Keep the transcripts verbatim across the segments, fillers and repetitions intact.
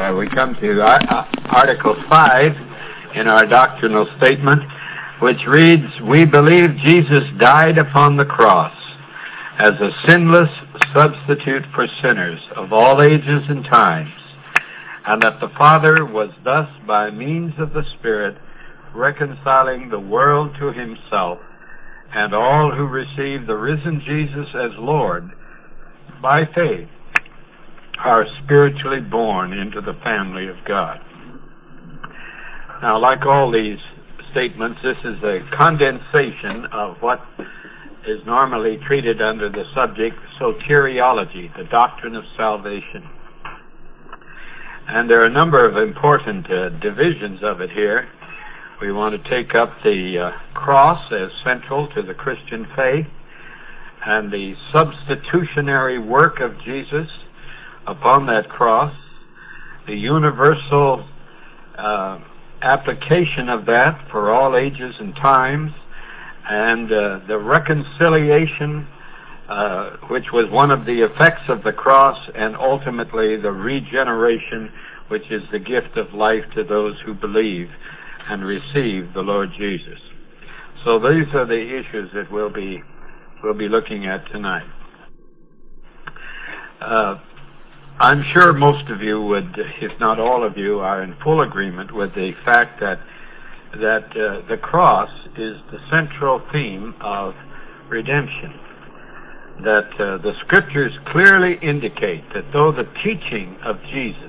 Uh, we come to uh, Article five in our doctrinal statement, which reads, "We believe Jesus died upon the cross as a sinless substitute for sinners of all ages and times, and that the Father was thus, by means of the Spirit, reconciling the world to himself, and all who receive the risen Jesus as Lord by faith are spiritually born into the family of God." Now, like all these statements, this is a condensation of what is normally treated under the subject soteriology, the doctrine of salvation. And there are a number of important uh, divisions of it here. We want to take up the uh, cross as central to the Christian faith, and the substitutionary work of Jesus upon that cross, the universal uh, application of that for all ages and times, and uh, the reconciliation, uh, which was one of the effects of the cross, and ultimately the regeneration, which is the gift of life to those who believe and receive the Lord Jesus. So these are the issues that we'll be we'll be looking at tonight. Uh, I'm sure most of you would, if not all of you, are in full agreement with the fact that that uh, the cross is the central theme of redemption. That uh, the Scriptures clearly indicate that though the teaching of Jesus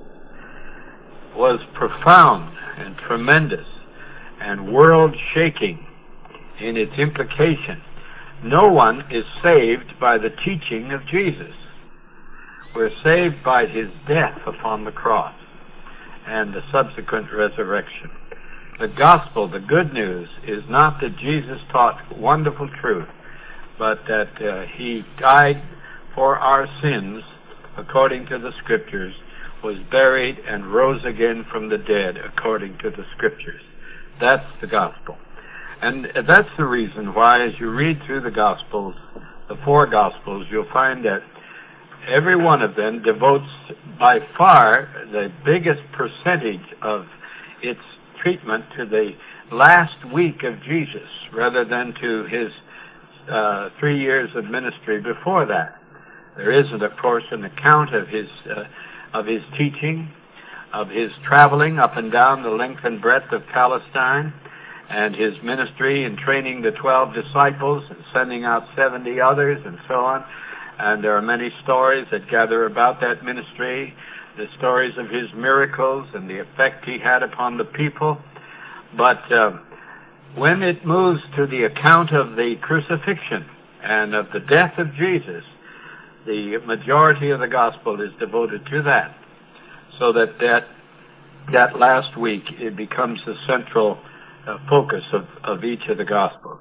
was profound and tremendous and world-shaking in its implication, no one is saved by the teaching of Jesus. We're saved by his death upon the cross and the subsequent resurrection. The gospel, the good news, is not that Jesus taught wonderful truth, but that uh, he died for our sins according to the Scriptures, was buried, and rose again from the dead according to the Scriptures. That's the gospel. And that's the reason why, as you read through the Gospels, the four Gospels, you'll find that every one of them devotes by far the biggest percentage of its treatment to the last week of Jesus rather than to his uh, three years of ministry before that. There is, of course, an account of his uh, of his teaching, of his traveling up and down the length and breadth of Palestine, and his ministry in training the twelve disciples and sending out seventy others and so on. And there are many stories that gather about that ministry, the stories of his miracles and the effect he had upon the people. But uh, when it moves to the account of the crucifixion and of the death of Jesus, the majority of the gospel is devoted to that, so that that, that last week it becomes the central uh, focus of, of each of the gospels.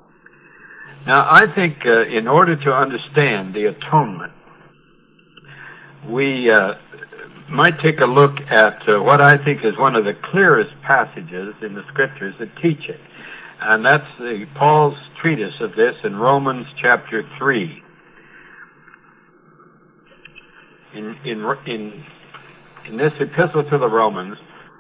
Now, I think uh, in order to understand the atonement, we uh, might take a look at uh, what I think is one of the clearest passages in the Scriptures that teach it. And that's the, Paul's treatise of this in Romans chapter three. In, in, in, in this epistle to the Romans,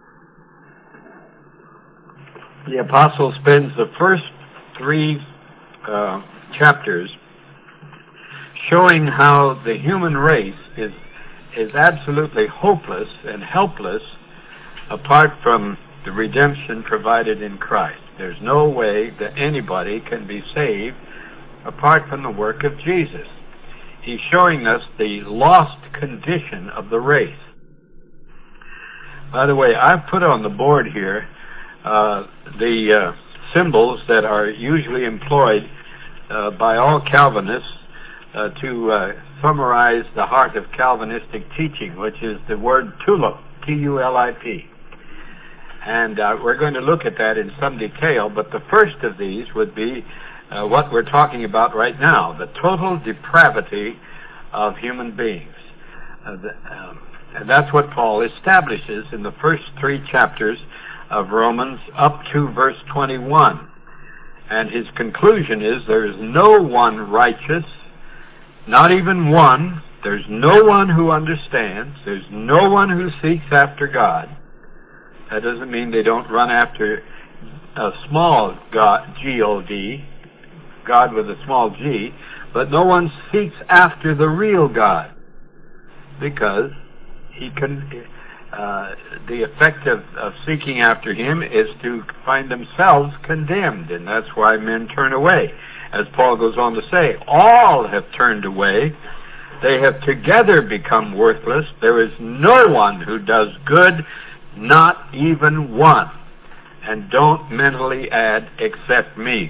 the apostle spends the first three uh, chapters showing how the human race is is absolutely hopeless and helpless apart from the redemption provided in Christ. There's no way that anybody can be saved apart from the work of Jesus. He's showing us the lost condition of the race. By the way, I've put on the board here uh, the uh, symbols that are usually employed uh, by all Calvinists uh, to uh, summarize the heart of Calvinistic teaching, which is the word tulip, T U L I P. And uh, we're going to look at that in some detail, but the first of these would be uh, what we're talking about right now, the total depravity of human beings. Uh, the, um, and that's what Paul establishes in the first three chapters of Romans up to verse twenty-one. And his conclusion is there is no one righteous, not even one. There's no one who understands. There's no one who seeks after God. That doesn't mean they don't run after a small God, G O D, God with a small g, but no one seeks after the real God, because he can. Uh, the effect of, of seeking after him is to find themselves condemned, and that's why men turn away. As Paul goes on to say, all have turned away. They have together become worthless. There is no one who does good, not even one. And don't mentally add, except me.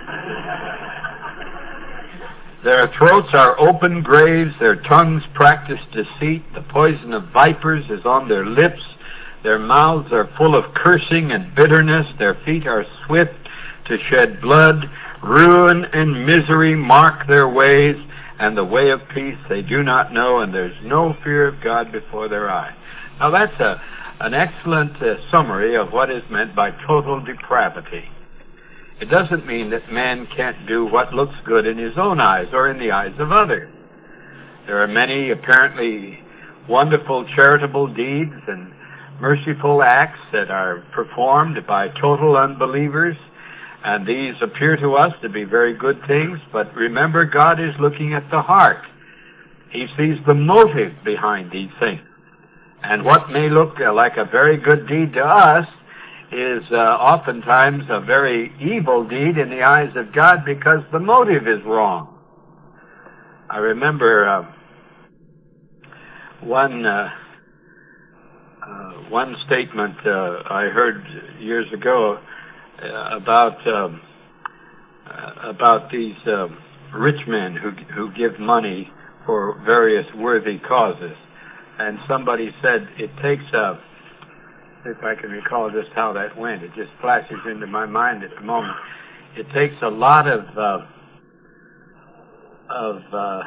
Their throats are open graves, their tongues practice deceit, the poison of vipers is on their lips, their mouths are full of cursing and bitterness, their feet are swift to shed blood, ruin and misery mark their ways, and the way of peace they do not know, and there's no fear of God before their eyes. Now that's a, an excellent uh, summary of what is meant by total depravity. It doesn't mean that man can't do what looks good in his own eyes or in the eyes of others. There are many apparently wonderful charitable deeds and merciful acts that are performed by total unbelievers, and these appear to us to be very good things, but remember, God is looking at the heart. He sees the motive behind these things. And what may look like a very good deed to us is uh, oftentimes a very evil deed in the eyes of God because the motive is wrong. I remember uh, one uh, uh, one statement uh, I heard years ago uh, about um, uh, about these uh, rich men who who give money for various worthy causes, and somebody said it takes a if I can recall just how that went. It just flashes into my mind at the moment. It takes a lot of uh, of uh,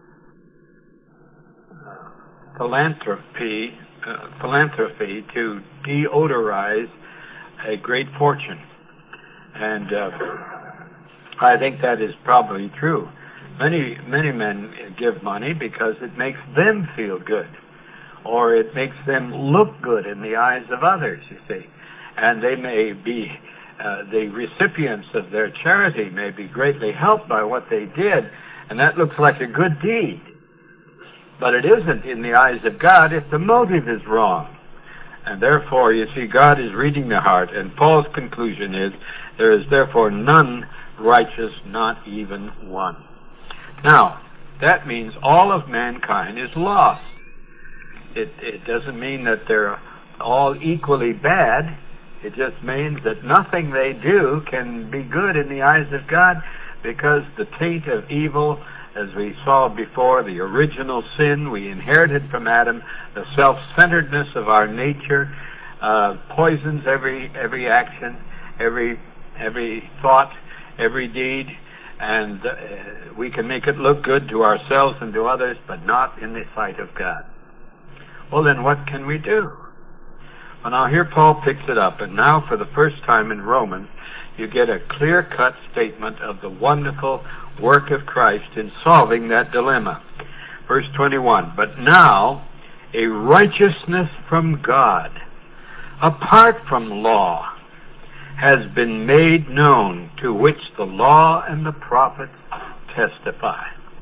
philanthropy uh, philanthropy to deodorize a great fortune, and uh, I think that is probably true. Many many men give money because it makes them feel good, or it makes them look good in the eyes of others, you see. And they may be, uh, the recipients of their charity may be greatly helped by what they did, and that looks like a good deed. But it isn't in the eyes of God if the motive is wrong. And therefore, you see, God is reading the heart, and Paul's conclusion is, there is therefore none righteous, not even one. Now, that means all of mankind is lost. It, it doesn't mean that they're all equally bad. It just means that nothing they do can be good in the eyes of God, because the taint of evil, as we saw before, the original sin we inherited from Adam, the self-centeredness of our nature, uh, poisons every every action, every every thought, every deed, and uh, we can make it look good to ourselves and to others, but not in the sight of God. Well, then what can we do? Well, now here Paul picks it up, and now for the first time in Romans, you get a clear-cut statement of the wonderful work of Christ in solving that dilemma. Verse twenty-one, but now a righteousness from God, apart from law, has been made known, to which the law and the prophets testify.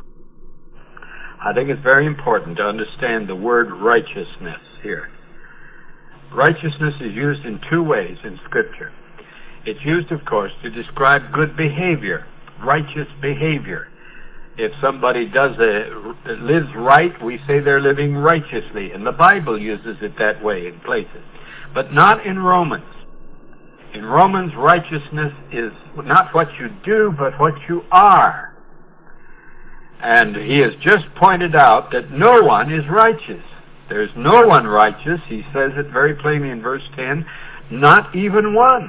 I think it's very important to understand the word righteousness here. Righteousness is used in two ways in Scripture. It's used, of course, to describe good behavior, righteous behavior. If somebody does a, lives right, we say they're living righteously, and the Bible uses it that way in places. But not in Romans. In Romans, righteousness is not what you do, but what you are. And he has just pointed out that no one is righteous. There's no one righteous. He says it very plainly in verse ten, not even one.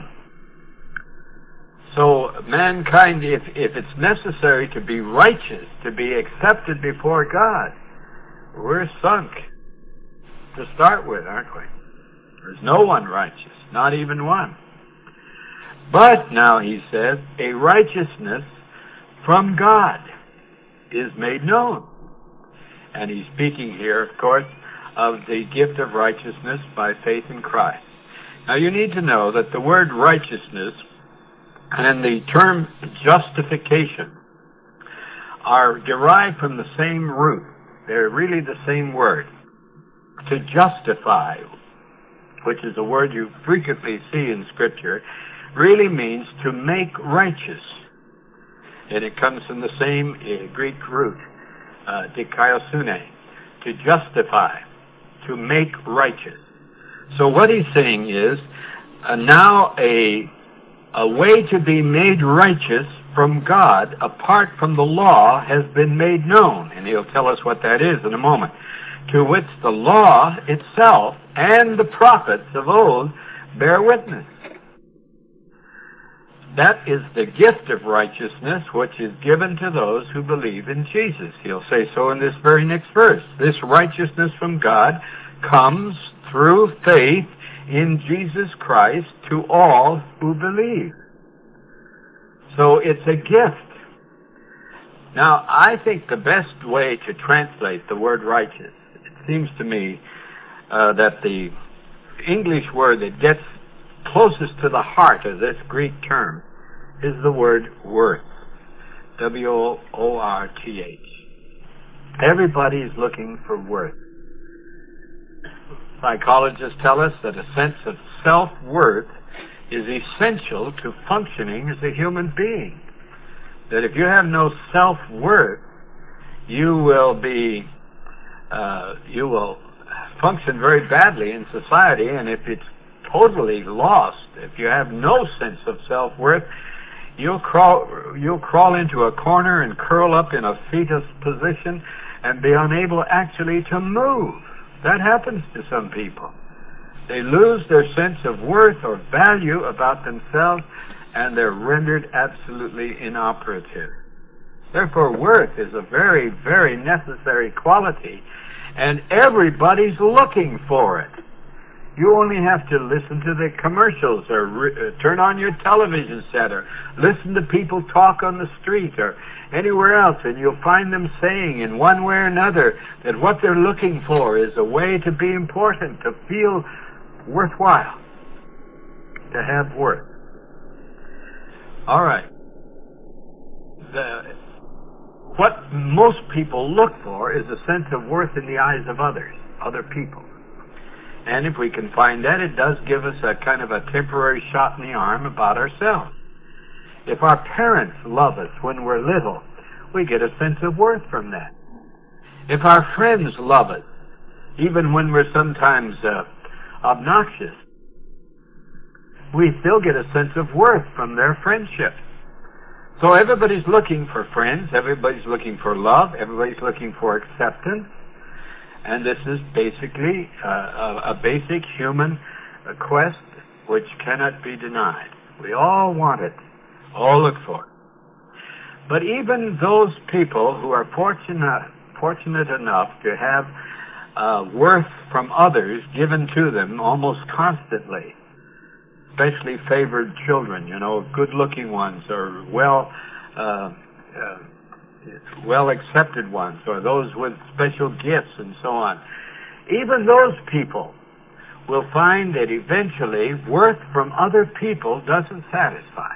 So mankind, if, if it's necessary to be righteous, to be accepted before God, we're sunk to start with, aren't we? There's no one righteous, not even one. But now, he says, a righteousness from God is made known. And he's speaking here, of course, of the gift of righteousness by faith in Christ. Now you need to know that the word righteousness and the term justification are derived from the same root. They're really the same word. To justify, which is a word you frequently see in Scripture, really means to make righteous. And it comes from the same uh, Greek root, uh, dikaiosune, to justify, to make righteous. So what he's saying is, uh, now a, a way to be made righteous from God, apart from the law, has been made known. And he'll tell us what that is in a moment. To which the law itself and the prophets of old bear witness. That is the gift of righteousness which is given to those who believe in Jesus. He'll say so in this very next verse. This righteousness from God comes through faith in Jesus Christ to all who believe. So it's a gift. Now, I think the best way to translate the word righteous, it seems to me uh, that the English word that gets closest to the heart of this Greek term is the word worth. W O R T H. Everybody is looking for worth. Psychologists tell us that a sense of self-worth is essential to functioning as a human being. That if you have no self-worth, you will be, uh, you will function very badly in society, and if it's totally lost, if you have no sense of self-worth, you'll crawl, you'll crawl into a corner and curl up in a fetus position and be unable actually to move. That happens to some people. They lose their sense of worth or value about themselves, and they're rendered absolutely inoperative. Therefore, worth is a very, very necessary quality, and everybody's looking for it. You only have to listen to the commercials, or re- uh, turn on your television set, or listen to people talk on the street, or anywhere else, and you'll find them saying in one way or another that what they're looking for is a way to be important, to feel worthwhile, to have worth. All right. The, what most people look for is a sense of worth in the eyes of others, other people. And if we can find that, it does give us a kind of a temporary shot in the arm about ourselves. If our parents love us when we're little, we get a sense of worth from that. If our friends love us, even when we're sometimes uh, obnoxious, we still get a sense of worth from their friendship. So everybody's looking for friends, everybody's looking for love, everybody's looking for acceptance. And this is basically uh, a, a basic human quest which cannot be denied. We all want it, all look for it. But even those people who are fortunate, fortunate enough to have uh, worth from others given to them almost constantly, especially favored children, you know, good-looking ones, or well uh, uh, well-accepted ones, or those with special gifts and so on. Even those people will find that eventually worth from other people doesn't satisfy.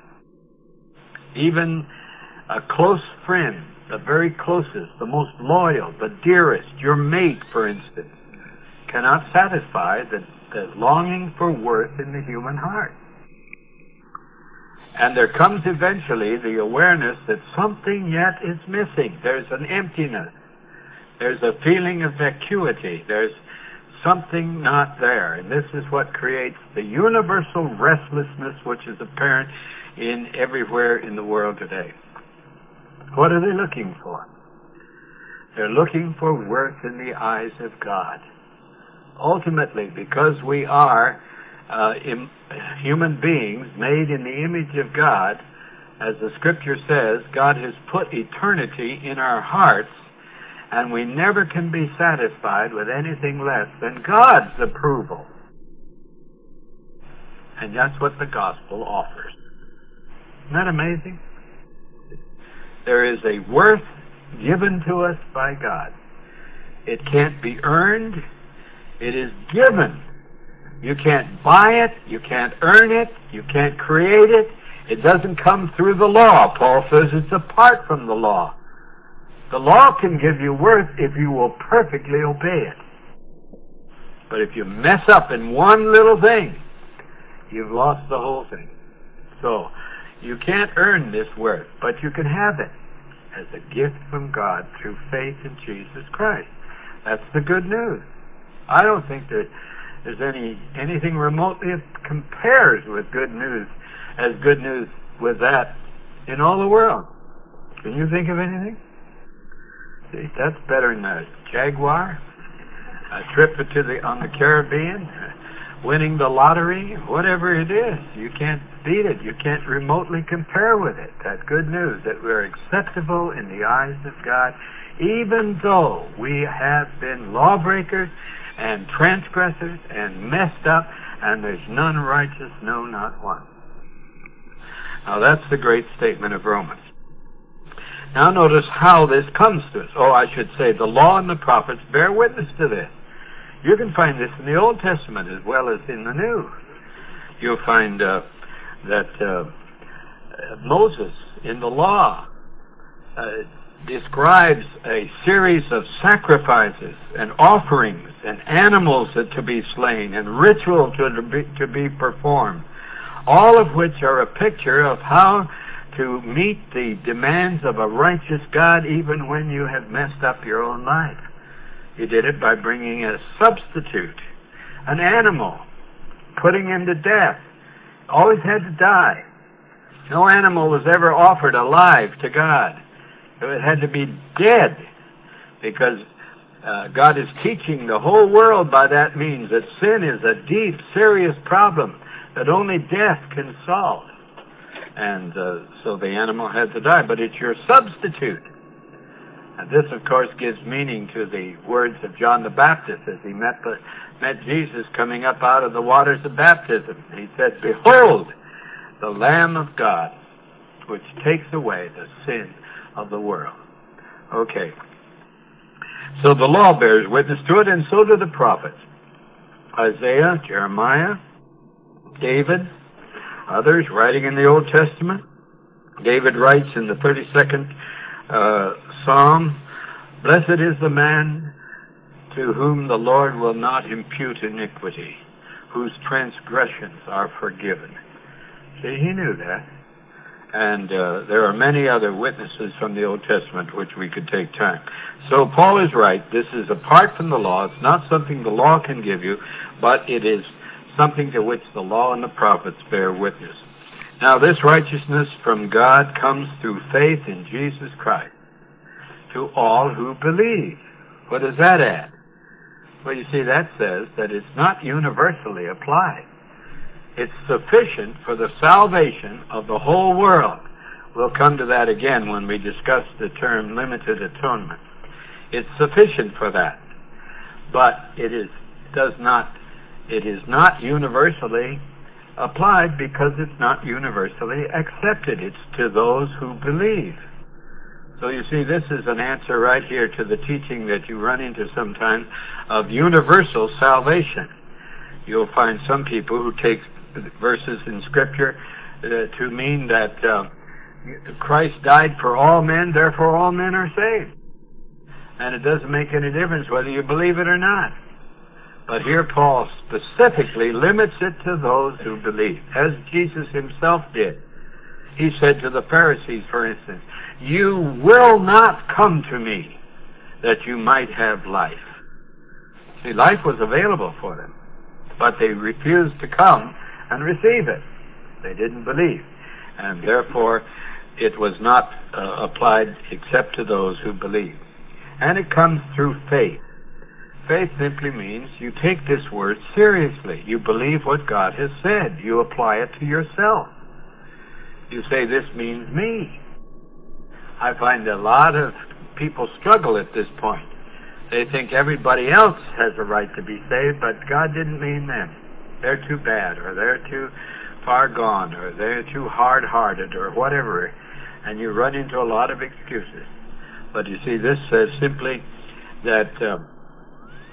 Even a close friend, the very closest, the most loyal, the dearest, your mate, for instance, cannot satisfy the, the longing for worth in the human heart. And there comes eventually the awareness that something yet is missing. There's an emptiness. There's a feeling of vacuity. There's something not there. And this is what creates the universal restlessness which is apparent in everywhere in the world today. What are they looking for? They're looking for worth in the eyes of God. Ultimately, because we are Uh, im- human beings made in the image of God, as the Scripture says, God has put eternity in our hearts, and we never can be satisfied with anything less than God's approval. And that's what the gospel offers. Isn't that amazing? There is a worth given to us by God. It can't be earned. It is given. You can't buy it. You can't earn it. You can't create it. It doesn't come through the law. Paul says it's apart from the law. The law can give you worth if you will perfectly obey it. But if you mess up in one little thing, you've lost the whole thing. So, you can't earn this worth, but you can have it as a gift from God through faith in Jesus Christ. That's the good news. I don't think that there's any anything remotely that compares with good news as good news with that in all the world. Can you think of anything? See, that's better than a Jaguar, a trip to the on the Caribbean, winning the lottery, whatever it is. You can't beat it. You can't remotely compare with it. That good news that we're acceptable in the eyes of God, even though we have been lawbreakers and transgressors and messed up, and there's none righteous, no, not one. Now that's the great statement of Romans. Now notice how this comes to us. Oh, I should say the law and the prophets bear witness to this. You can find this in the Old Testament as well as in the New. You'll find uh, that uh, Moses in the law uh, describes a series of sacrifices and offerings and animals that to be slain and ritual to be, to be performed, all of which are a picture of how to meet the demands of a righteous God even when you have messed up your own life. He did it by bringing a substitute, an animal, putting him to death. Always had to die. No animal was ever offered alive to God. It had to be dead, because uh, God is teaching the whole world by that means that sin is a deep, serious problem that only death can solve. And uh, so the animal had to die, but it's your substitute. And this, of course, gives meaning to the words of John the Baptist as he met, the, met Jesus coming up out of the waters of baptism. He said, "Behold, the Lamb of God, which takes away the sin of the world." Okay. So the law bears witness to it, and so do the prophets. Isaiah, Jeremiah, David, others writing in the Old Testament. David writes in the thirty-second uh, Psalm, "Blessed is the man to whom the Lord will not impute iniquity, whose transgressions are forgiven." See, he knew that. And uh, there are many other witnesses from the Old Testament which we could take time. So Paul is right. This is apart from the law. It's not something the law can give you, but it is something to which the law and the prophets bear witness. Now, this righteousness from God comes through faith in Jesus Christ to all who believe. What does that add? Well, you see, that says that it's not universally applied. It's sufficient for the salvation of the whole world. We'll come to that again when we discuss the term limited atonement. It's sufficient for that. But it is does not it is not universally applied because it's not universally accepted. It's to those who believe. So you see, this is an answer right here to the teaching that you run into sometimes of universal salvation. You'll find some people who take verses in Scripture uh, to mean that uh, Christ died for all men, therefore all men are saved. And it doesn't make any difference whether you believe it or not. But here Paul specifically limits it to those who believe, as Jesus himself did. He said to the Pharisees, for instance, "You will not come to me that you might have life." See, life was available for them, but they refused to come and receive it. They didn't believe. And therefore, it was not uh, applied except to those who believe. And it comes through faith. Faith simply means you take this word seriously. You believe what God has said. You apply it to yourself. You say, "This means me." I find a lot of people struggle at this point. They think everybody else has a right to be saved, but God didn't mean them. They're too bad, or they're too far gone, or they're too hard-hearted, or whatever. And you run into a lot of excuses. But you see, this says simply that uh,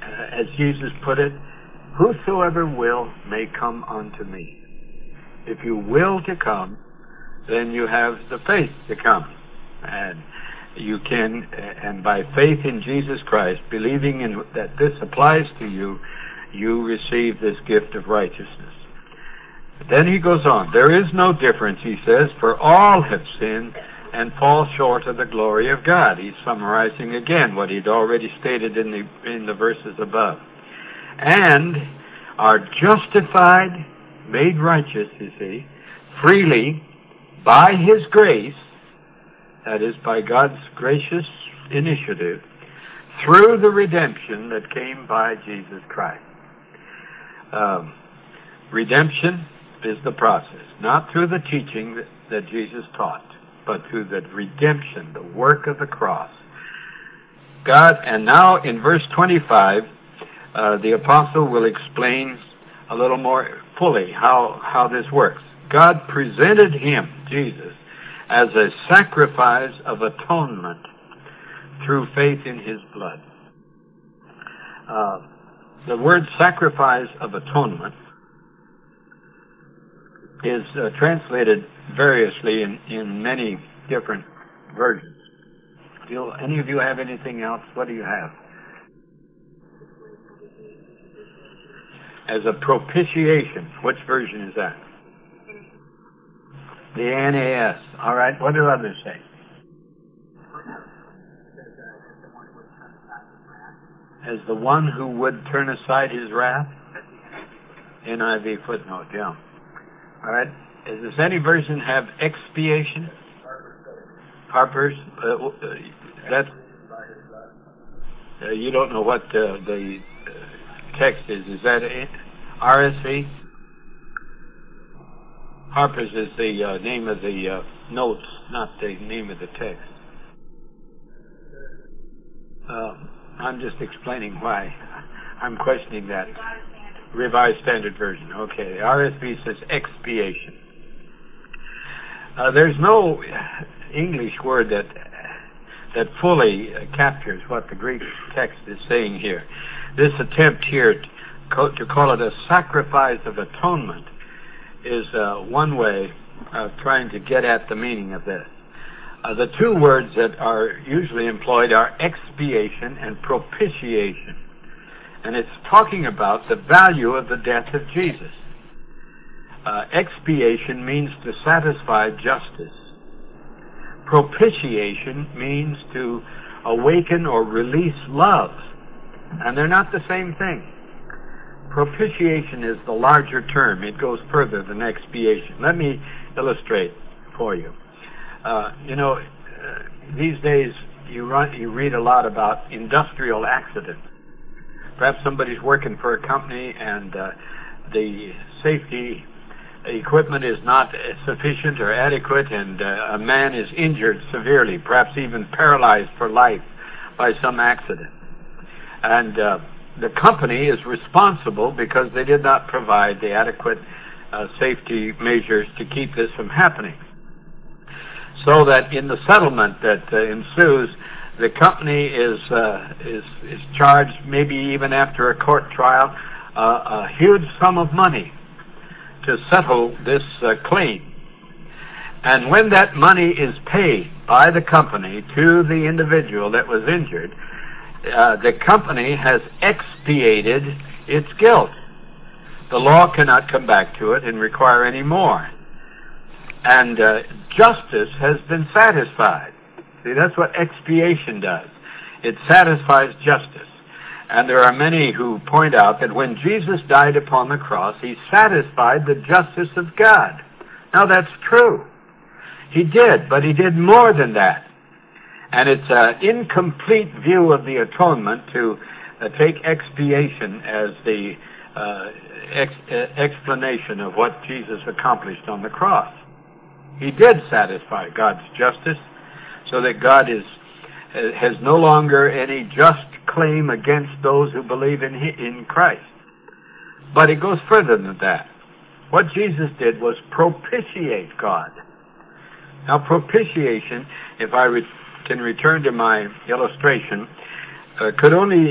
uh, as Jesus put it, whosoever will may come unto me. If you will to come, then you have the faith to come. And you can, and by faith in Jesus Christ, believing in that this applies to you, you receive this gift of righteousness. Then he goes on, there is no difference, he says, for all have sinned and fall short of the glory of God. He's summarizing again what he'd already stated in the in the verses above. And are justified, made righteous, you see, freely by his grace, that is, by God's gracious initiative, through the redemption that came by Jesus Christ. Um, redemption is the process, not through the teaching that, that Jesus taught, but through the redemption, the work of the cross. God, and now in verse twenty-five, uh, the apostle will explain a little more fully how, how this works. God presented him, Jesus, as a sacrifice of atonement through faith in his blood. Uh, the word sacrifice of atonement is uh, translated variously in, in many different versions. Do you, any of you have anything else? What do you have? As a propitiation. Which version is that? The N A S. All right. What do others say? As the one who would turn aside his wrath? N I V footnote, yeah. All right. Does any version have expiation? Harper's. Uh, uh, that's. Uh, you don't know what uh, the uh, text is. Is that it? R S V? Harper's is the uh, name of the uh, notes, not the name of the text. Uh, I'm just explaining why I'm questioning that. Revised Standard Version. Okay, the R S V says expiation. Uh, there's no English word that that fully uh, captures what the Greek text is saying here. This attempt here to, co- to call it a sacrifice of atonement is uh, one way of trying to get at the meaning of this. Uh, the two words that are usually employed are expiation and propitiation. And it's talking about the value of the death of Jesus. Uh, expiation means to satisfy justice. Propitiation means to awaken or release love. And they're not the same thing. Propitiation is the larger term. It goes further than expiation. Let me illustrate for you. Uh, you know, uh, these days you, run, you read a lot about industrial accidents. Perhaps somebody's working for a company and uh, the safety equipment is not sufficient or adequate, and uh, a man is injured severely, perhaps even paralyzed for life by some accident. And uh, the company is responsible because they did not provide the adequate uh, safety measures to keep this from happening. So that in the settlement that uh, ensues, the company is, uh, is is charged, maybe even after a court trial, uh, a huge sum of money to settle this uh, claim. And when that money is paid by the company to the individual that was injured, uh, the company has expiated its guilt. The law cannot come back to it and require any more. And uh, justice has been satisfied. See, that's what expiation does. It satisfies justice. And there are many who point out that when Jesus died upon the cross, he satisfied the justice of God. Now, that's true. He did, but he did more than that. And it's an incomplete view of the atonement to uh, take expiation as the uh, ex- uh, explanation of what Jesus accomplished on the cross. He did satisfy God's justice, so that God is has no longer any just claim against those who believe in in Christ. But it goes further than that. What Jesus did was propitiate God. Now, propitiation, if I re- can return to my illustration, uh, could only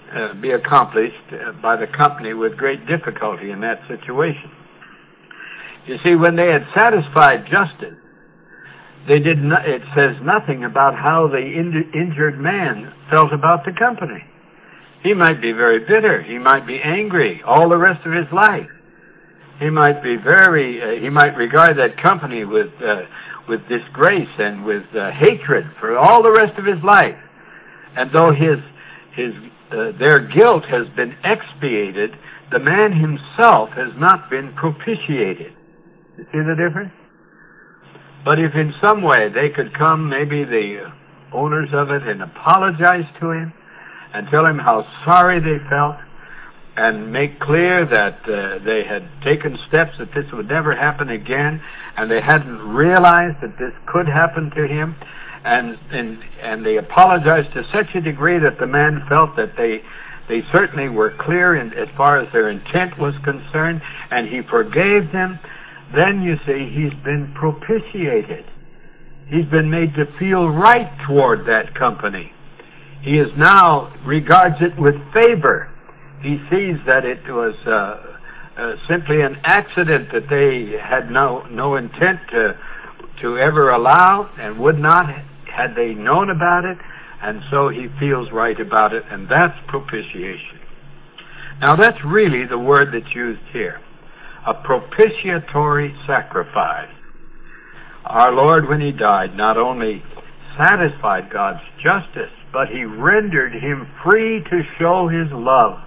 uh, be accomplished uh, by the company with great difficulty in that situation. You see, when they had satisfied justice, they did not, it says nothing about how the in, injured man felt about the company. He might be very bitter. He might be angry all the rest of his life. He might be very, uh, he might regard that company with, uh, with disgrace and with uh, hatred for all the rest of his life. And though his, his, uh, their guilt has been expiated, the man himself has not been propitiated. You see the difference? But if in some way they could come, maybe the owners of it, and apologize to him and tell him how sorry they felt and make clear that uh, they had taken steps that this would never happen again, and they hadn't realized that this could happen to him, and and, and they apologized to such a degree that the man felt that they they certainly were clear in, as far as their intent was concerned, and he forgave them, then you see he's been propitiated. He's been made to feel right toward that company. He is now regards it with favor. He sees that it was uh, uh, simply an accident that they had no no intent to to ever allow, and would not had they known about it, and so he feels right about it, and that's propitiation. Now that's really the word that's used here. A propitiatory sacrifice. Our Lord, when he died, not only satisfied God's justice, but he rendered him free to show his love.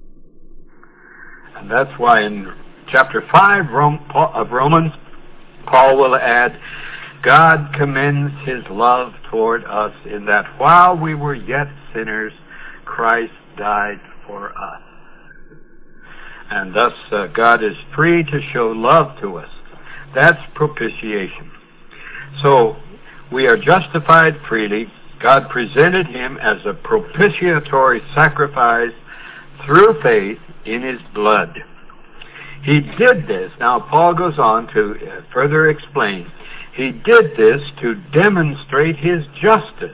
And that's why in chapter five of Romans, Paul will add, God commends his love toward us in that while we were yet sinners, Christ died for us. And thus uh, God is free to show love to us. That's propitiation. So we are justified freely. God presented him as a propitiatory sacrifice through faith in his blood. He did this. Now Paul goes on to uh, further explain. He did this to demonstrate his justice,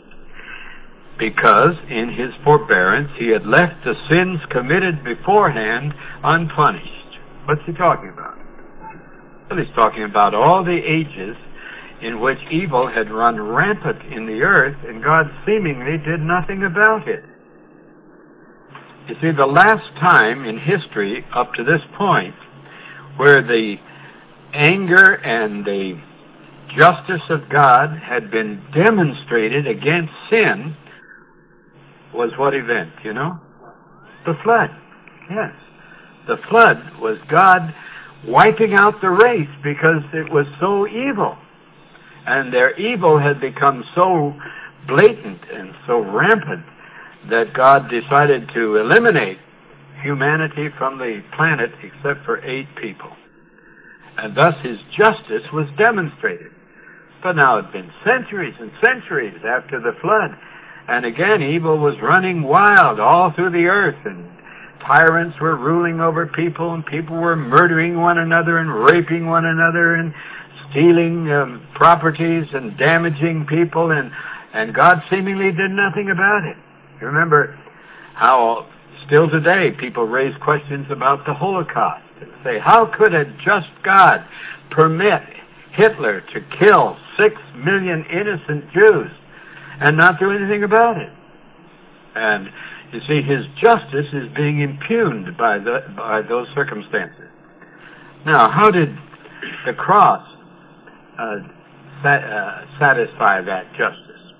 because in his forbearance he had left the sins committed beforehand unpunished. What's he talking about? Well, he's talking about all the ages in which evil had run rampant in the earth, and God seemingly did nothing about it. You see, the last time in history up to this point where the anger and the justice of God had been demonstrated against sin was what event, you know? The flood. Yes. The flood was God wiping out the race because it was so evil. And their evil had become so blatant and so rampant that God decided to eliminate humanity from the planet except for eight people. And thus his justice was demonstrated. But now it had been centuries and centuries after the flood. And again, evil was running wild all through the earth, and tyrants were ruling over people, and people were murdering one another and raping one another and stealing um, properties and damaging people, and, and God seemingly did nothing about it. You remember how still today people raise questions about the Holocaust and say, how could a just God permit Hitler to kill six million innocent Jews and not do anything about it? And you see, his justice is being impugned by the by those circumstances. Now, how did the cross uh, sa- uh, satisfy that justice?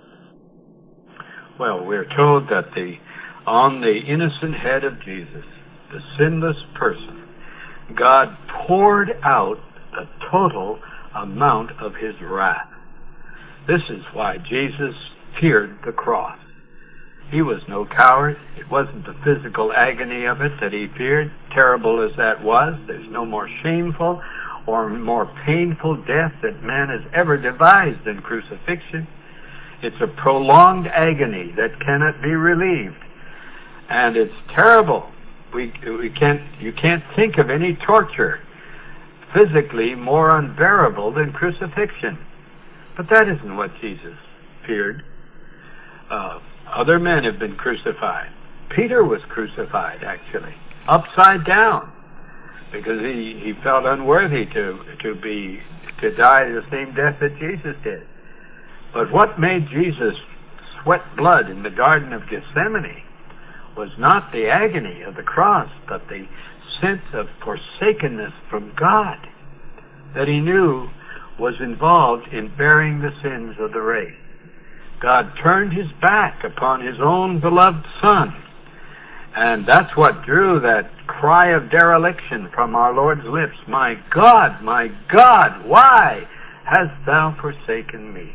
Well, we're told that the on the innocent head of Jesus, the sinless person, God poured out the total amount of his wrath. This is why Jesus feared the cross. He was no coward. It wasn't the physical agony of it that he feared, terrible as that was. There's no more shameful or more painful death that man has ever devised than crucifixion. It's a prolonged agony that cannot be relieved. And it's terrible. We, we can't, you can't think of any torture physically more unbearable than crucifixion. But that isn't what Jesus feared. Uh, other men have been crucified. Peter was crucified, actually, upside down, because he, he felt unworthy to, to be to die the same death that Jesus did. But what made Jesus sweat blood in the Garden of Gethsemane was not the agony of the cross, but the sense of forsakenness from God that he knew was involved in bearing the sins of the race. God turned his back upon his own beloved Son, and that's what drew that cry of dereliction from our Lord's lips. My God, my God, why hast thou forsaken me?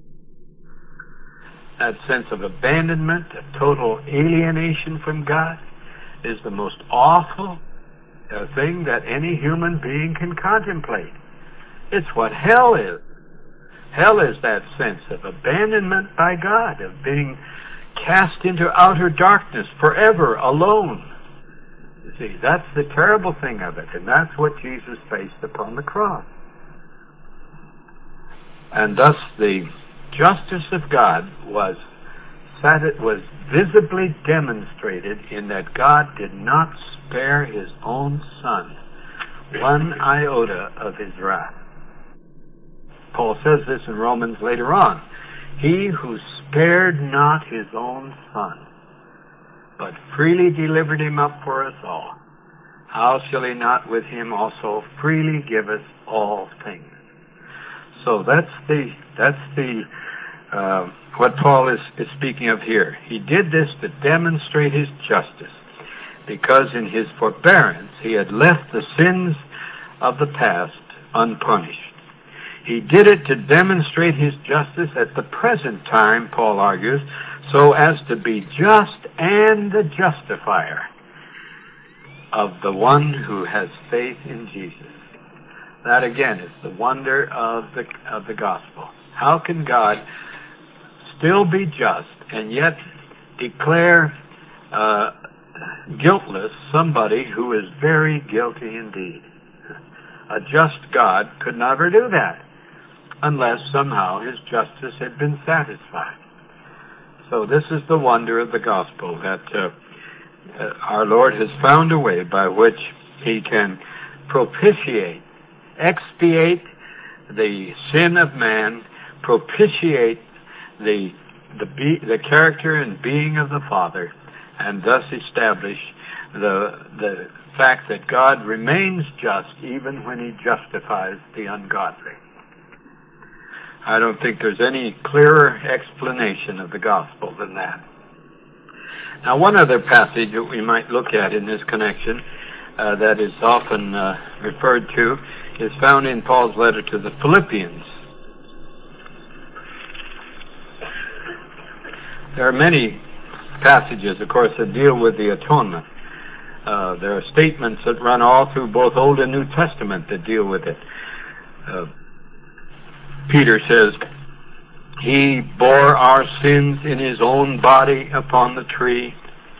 That sense of abandonment, of total alienation from God, is the most awful uh, thing that any human being can contemplate. It's what hell is. Hell is that sense of abandonment by God, of being cast into outer darkness forever alone. You see, that's the terrible thing of it, and that's what Jesus faced upon the cross. And thus the justice of God was was visibly demonstrated in that God did not spare his own Son one iota of his wrath. Paul says this in Romans later on. He who spared not his own Son, but freely delivered him up for us all, how shall he not with him also freely give us all things? So that's the that's the uh, what Paul is, is speaking of here. He did this to demonstrate his justice, because in his forbearance he had left the sins of the past unpunished. He did it to demonstrate his justice at the present time, Paul argues, so as to be just and the justifier of the one who has faith in Jesus. That again is the wonder of the of the gospel. How can God still be just and yet declare uh, guiltless somebody who is very guilty indeed? A just God could never do that unless somehow his justice had been satisfied. So this is the wonder of the gospel, that uh, uh, our Lord has found a way by which he can propitiate, expiate the sin of man, propitiate the the, be, the character and being of the Father, and thus establish the the fact that God remains just even when he justifies the ungodly. I don't think there's any clearer explanation of the gospel than that. Now, one other passage that we might look at in this connection uh, that is often uh, referred to is found in Paul's letter to the Philippians. There are many passages, of course, that deal with the atonement. Uh, there are statements that run all through both Old and New Testament that deal with it. Uh, Peter says, he bore our sins in his own body upon the tree.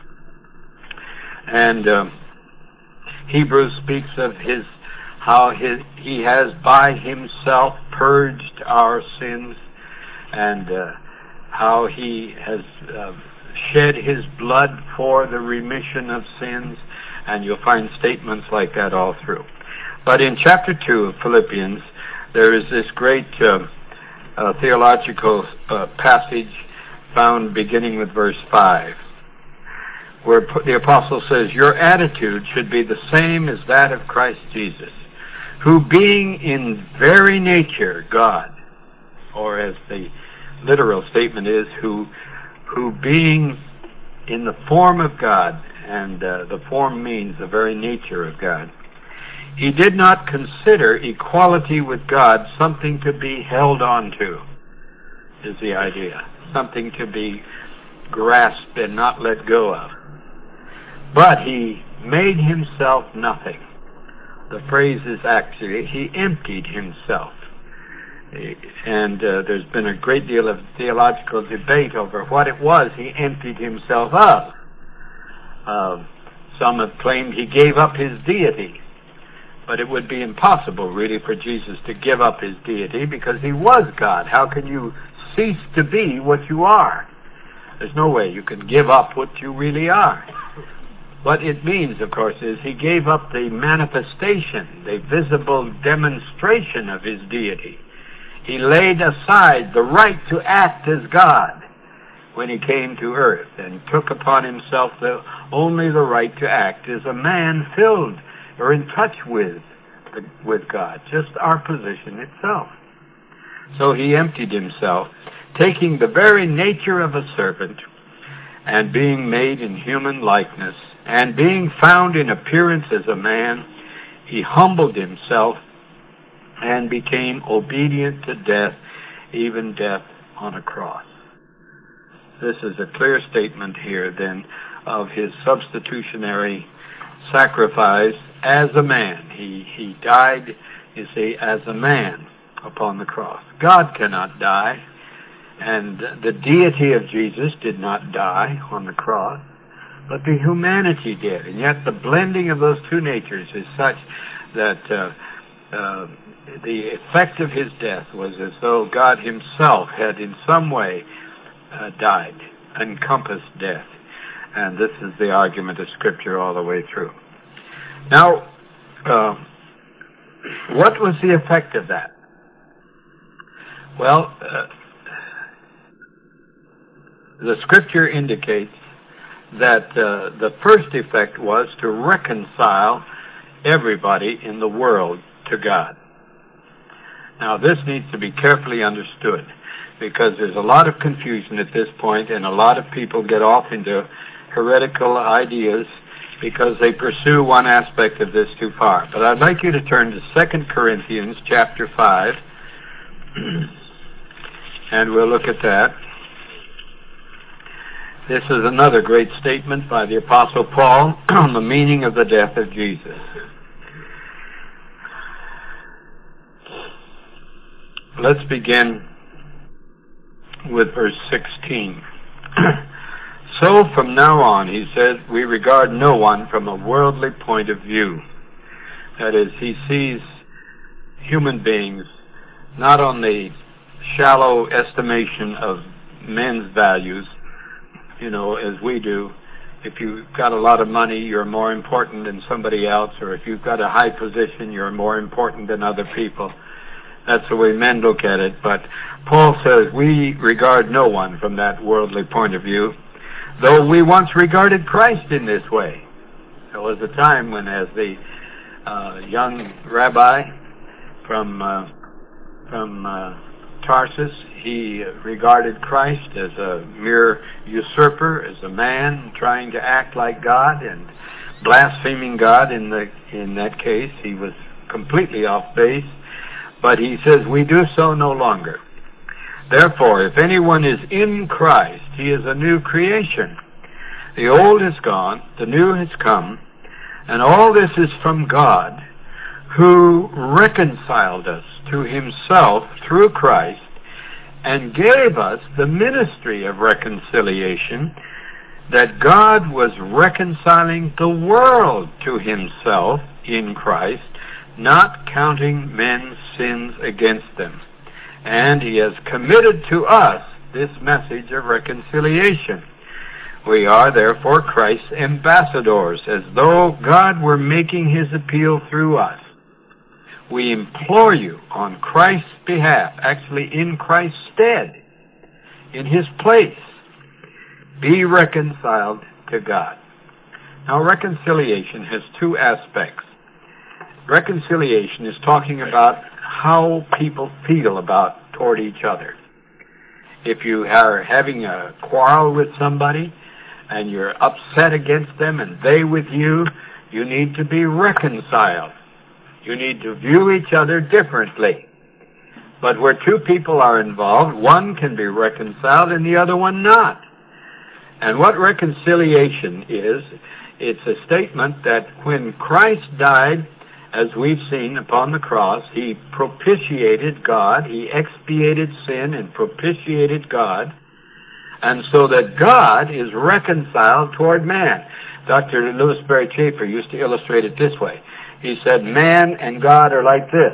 And uh, Hebrews speaks of his how his, he has by himself purged our sins, and uh, how he has uh, shed his blood for the remission of sins. And you'll find statements like that all through. But in chapter two of Philippians, there is this great uh, uh, theological uh, passage found beginning with verse five, where the apostle says, your attitude should be the same as that of Christ Jesus, who being in very nature God, or as the literal statement is, who, who being in the form of God, and uh, the form means the very nature of God, he did not consider equality with God something to be held on to, is the idea. Something to be grasped and not let go of. But he made himself nothing. The phrase is actually, he emptied himself. And uh, there's been a great deal of theological debate over what it was he emptied himself of. Uh, some have claimed he gave up his deity. But it would be impossible, really, for Jesus to give up his deity, because he was God. How can you cease to be what you are? There's no way you can give up what you really are. What it means, of course, is he gave up the manifestation, the visible demonstration of his deity. He laid aside the right to act as God when he came to earth and took upon himself the, only the right to act as a man filled or in touch with, with God, just our position itself. So he emptied himself, taking the very nature of a servant and being made in human likeness, and being found in appearance as a man, he humbled himself and became obedient to death, even death on a cross. This is a clear statement here, then, of his substitutionary sacrifice as a man. He, he died, you see, as a man upon the cross. God cannot die, and the deity of Jesus did not die on the cross, but the humanity did. And yet the blending of those two natures is such that uh, uh, the effect of his death was as though God himself had in some way uh, died, encompassed death. And this is the argument of Scripture all the way through. Now, uh, what was the effect of that? Well, uh, the Scripture indicates that uh, the first effect was to reconcile everybody in the world to God. Now, this needs to be carefully understood, because there's a lot of confusion at this point, and a lot of people get off into heretical ideas because they pursue one aspect of this too far. But I'd like you to turn to Second Corinthians chapter five, and we'll look at that. This is another great statement by the Apostle Paul on the meaning of the death of Jesus. Let's begin with verse sixteen. So from now on, he says, we regard no one from a worldly point of view. That is, he sees human beings not on the shallow estimation of men's values, you know, as we do. If you've got a lot of money, you're more important than somebody else, or if you've got a high position, you're more important than other people. That's the way men look at it. But Paul says we regard no one from that worldly point of view, though we once regarded Christ in this way. There was a time when, as the uh, young rabbi from uh, from uh, Tarsus, he regarded Christ as a mere usurper, as a man trying to act like God and blaspheming God. In the in that case, he was completely off base. But he says, we do so no longer. Therefore, if anyone is in Christ, he is a new creation. The old is gone, the new has come, and all this is from God, who reconciled us to himself through Christ, and gave us the ministry of reconciliation, that God was reconciling the world to himself in Christ, not counting men's sins against them. And he has committed to us this message of reconciliation. We are therefore Christ's ambassadors, as though God were making his appeal through us. We implore you on Christ's behalf, actually in Christ's stead, in his place, be reconciled to God. Now, reconciliation has two aspects. Reconciliation is talking about how people feel about toward each other. If you are having a quarrel with somebody and you're upset against them and they with you, you need to be reconciled. You need to view each other differently. But where two people are involved, one can be reconciled and the other one not. And what reconciliation is, it's a statement that when Christ died, as we've seen upon the cross, he propitiated God, he expiated sin and propitiated God, and so that God is reconciled toward man. Doctor Louis Berry Chafer used to illustrate it this way. He said, man and God are like this,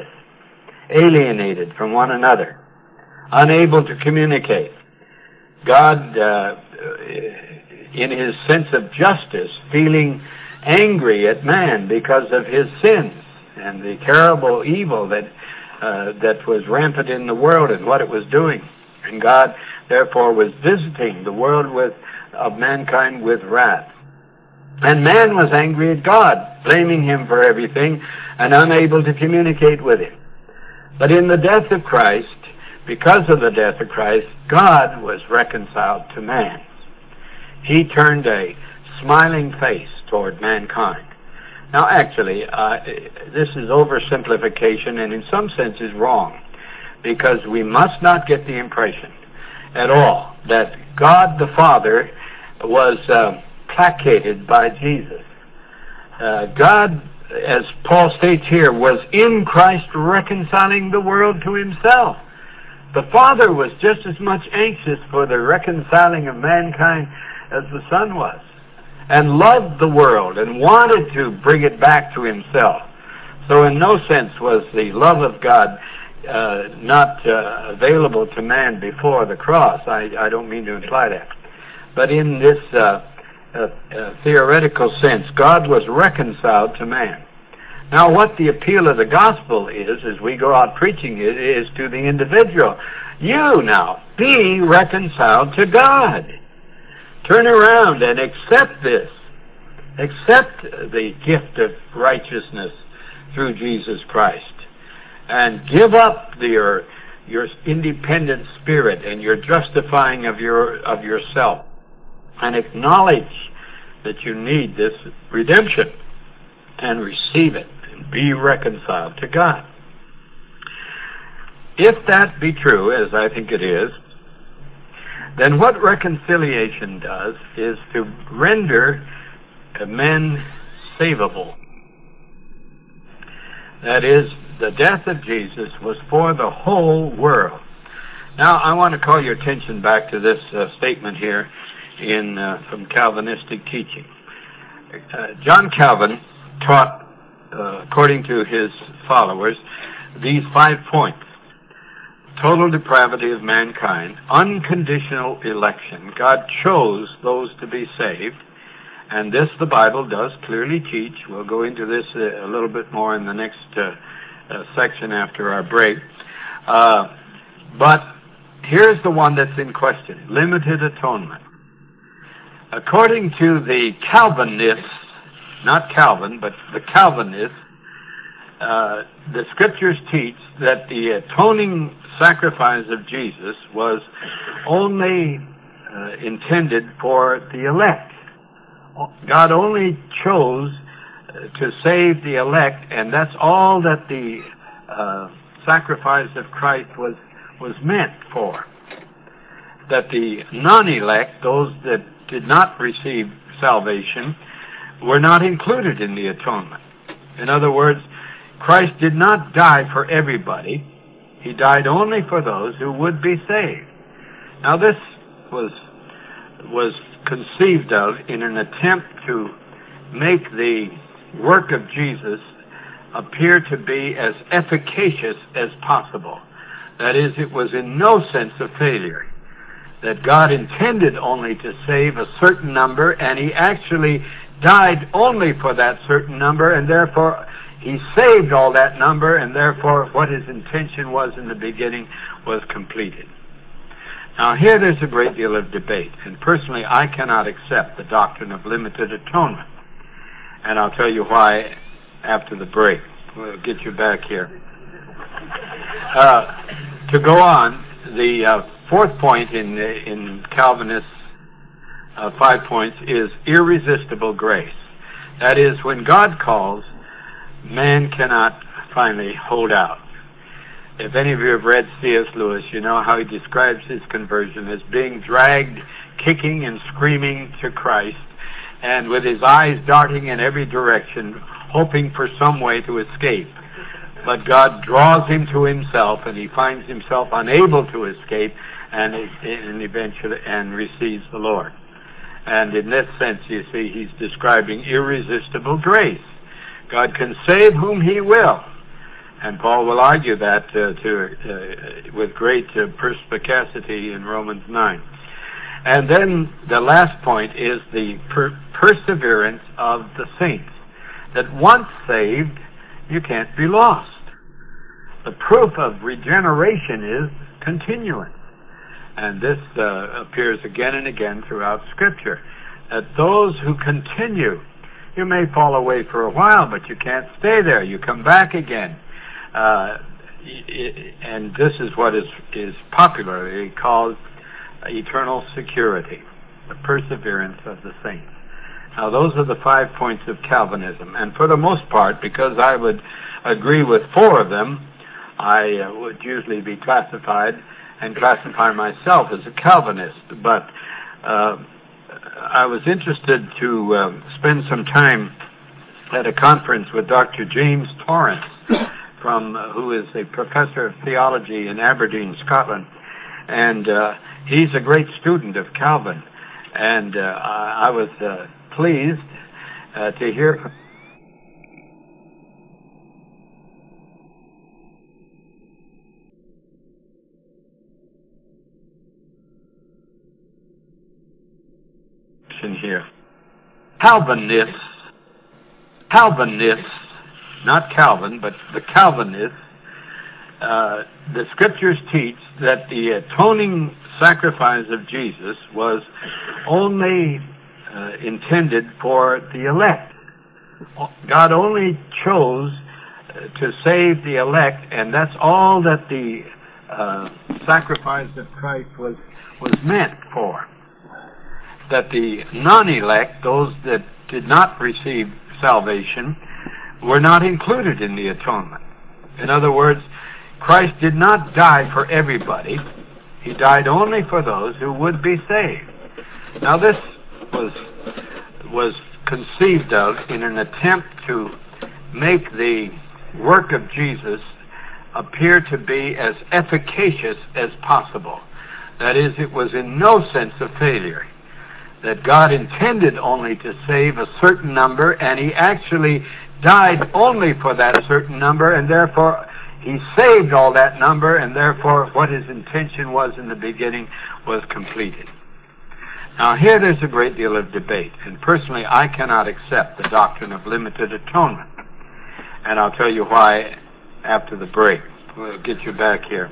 alienated from one another, unable to communicate. God uh, in his sense of justice, feeling angry at man because of his sins and the terrible evil that uh, that was rampant in the world and what it was doing. And God, therefore, was visiting the world with of mankind with wrath. And man was angry at God, blaming him for everything and unable to communicate with him. But in the death of Christ, because of the death of Christ, God was reconciled to man. He turned a smiling face toward mankind. Now, actually, uh, this is oversimplification and in some sense is wrong, because we must not get the impression at all that God the Father was uh, placated by Jesus. Uh, God, as Paul states here, was in Christ reconciling the world to himself. The Father was just as much anxious for the reconciling of mankind as the Son was, and loved the world and wanted to bring it back to himself. So in no sense was the love of God uh, not uh, available to man before the cross. I, I don't mean to imply that. But in this uh, uh, uh, theoretical sense, God was reconciled to man. Now, what the appeal of the gospel is, as we go out preaching it, is to the individual. You now, be reconciled to God. Turn around and accept this. Accept the gift of righteousness through Jesus Christ. And give up your, your independent spirit and your justifying of your, of yourself. And acknowledge that you need this redemption. And receive it. And be reconciled to God. If that be true, as I think it is, then what reconciliation does is to render men savable. That is, the death of Jesus was for the whole world. Now, I want to call your attention back to this uh, statement here in uh, from Calvinistic teaching. Uh, John Calvin taught, uh, according to his followers, these five points. Total depravity of mankind, unconditional election. God chose those to be saved, and this the Bible does clearly teach. We'll go into this a, a little bit more in the next uh, uh, section after our break. Uh, but here's the one that's in question, limited atonement. According to the Calvinists, not Calvin, but the Calvinists, uh, the Scriptures teach that the atoning sacrifice of Jesus was only uh, intended for the elect. God only chose to save the elect, and that's all that the uh, sacrifice of Christ was was meant for. That the non-elect, those that did not receive salvation, were not included in the atonement. In other words, Christ did not die for everybody. He died only for those who would be saved. Now this was was conceived of in an attempt to make the work of Jesus appear to be as efficacious as possible. That is, it was in no sense a failure. That God intended only to save a certain number, and he actually died only for that certain number, and therefore he saved all that number, and therefore what his intention was in the beginning was completed. Now here there's a great deal of debate, and personally I cannot accept the doctrine of limited atonement. And I'll tell you why after the break. We'll get you back here. Uh, to go on, the uh, fourth point in, in Calvinist uh, five points is irresistible grace. That is, when God calls, man cannot finally hold out. If any of you have read C S Lewis, you know how he describes his conversion as being dragged, kicking and screaming to Christ, and with his eyes darting in every direction, hoping for some way to escape. But God draws him to himself, and he finds himself unable to escape, and, and eventually and receives the Lord. And in this sense, you see, he's describing irresistible grace. God can save whom he will. And Paul will argue that uh, to, uh, with great uh, perspicacity in Romans nine. And then the last point is the per- perseverance of the saints. That once saved, you can't be lost. The proof of regeneration is continuance. And this uh, appears again and again throughout Scripture. That those who continue, you may fall away for a while, but you can't stay there. You come back again. Uh, and this is what is, is popularly called eternal security, the perseverance of the saints. Now, those are the five points of Calvinism. And for the most part, because I would agree with four of them, I uh, would usually be classified and classify myself as a Calvinist. But uh, I was interested to uh, spend some time at a conference with Doctor James Torrance, from uh, who is a professor of theology in Aberdeen, Scotland. And uh, he's a great student of Calvin. And uh, I, I was uh, pleased uh, to hear from here. Calvinists, Calvinists, not Calvin, but the Calvinists, uh, the Scriptures teach that the atoning sacrifice of Jesus was only uh, intended for the elect. God only chose to save the elect, and that's all that the uh, sacrifice of Christ was was meant for. That the non-elect, those that did not receive salvation, were not included in the atonement. In other words, Christ did not die for everybody. He died only for those who would be saved. Now, this was was conceived of in an attempt to make the work of Jesus appear to be as efficacious as possible. That is, it was in no sense a failure. That God intended only to save a certain number, and He actually died only for that certain number, and therefore He saved all that number, and therefore what His intention was in the beginning was completed. Now here there's a great deal of debate, and personally I cannot accept the doctrine of limited atonement. And I'll tell you why after the break. We'll get you back here.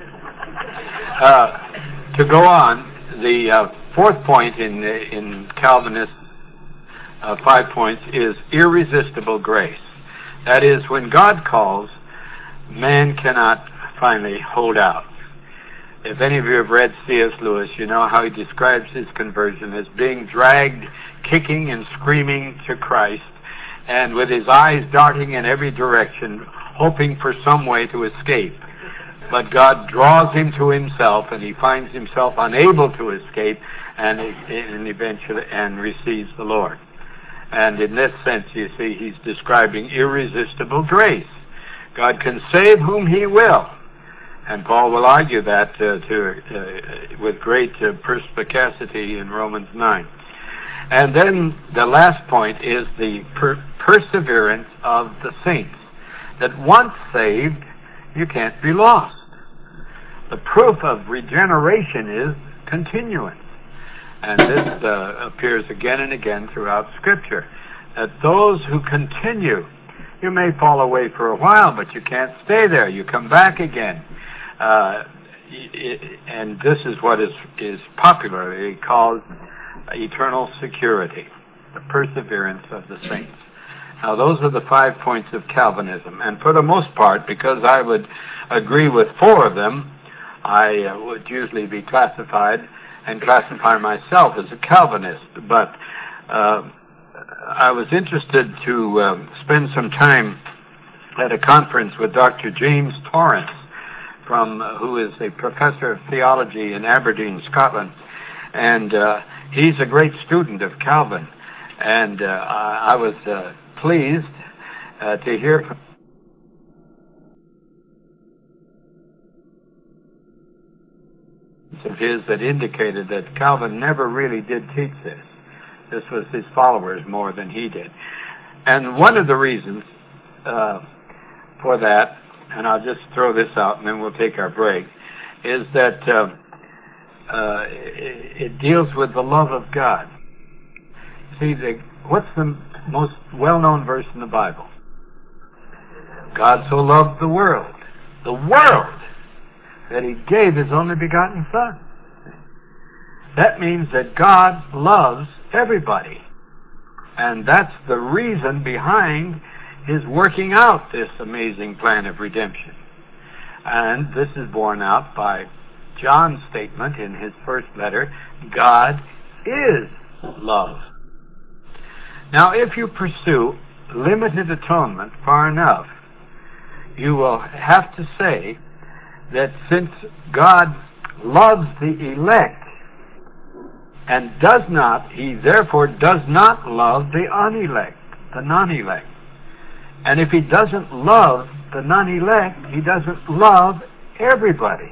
Uh, to go on, the uh, fourth point in in Calvinist uh, five points is irresistible grace. That is, when God calls, man cannot finally hold out. If any of you have read C S Lewis, you know how he describes his conversion as being dragged, kicking and screaming to Christ, and with his eyes darting in every direction, hoping for some way to escape. But God draws him to Himself, and he finds himself unable to escape, and, and eventually and receives the Lord. And in this sense, you see, he's describing irresistible grace. God can save whom He will, and Paul will argue that uh, to, uh, with great uh, perspicacity in Romans nine. And then the last point is the per- perseverance of the saints. That once saved, you can't be lost. The proof of regeneration is continuance. And this uh, appears again and again throughout Scripture. That those who continue, you may fall away for a while, but you can't stay there. You come back again. Uh, and this is what is, is popularly called eternal security, the perseverance of the saints. Now, those are the five points of Calvinism. And for the most part, because I would agree with four of them, I uh, would usually be classified and classify myself as a Calvinist. But uh, I was interested to um, spend some time at a conference with Doctor James Torrance, from uh, who is a professor of theology in Aberdeen, Scotland. And uh, he's a great student of Calvin. And uh, I, I was uh, pleased uh, to hear from of his that indicated that Calvin never really did teach this. This was his followers more than he did. And one of the reasons uh, for that, and I'll just throw this out and then we'll take our break, is that uh, uh, it, it deals with the love of God. See, the, what's the most well-known verse in the Bible? God so loved the world, the world, that he gave his only begotten Son. That means that God loves everybody. And that's the reason behind his working out this amazing plan of redemption. And this is borne out by John's statement in his first letter, God is love. Now, if you pursue limited atonement far enough, you will have to say that since God loves the elect and does not, he therefore does not love the unelect, the non-elect. And if he doesn't love the non-elect, he doesn't love everybody.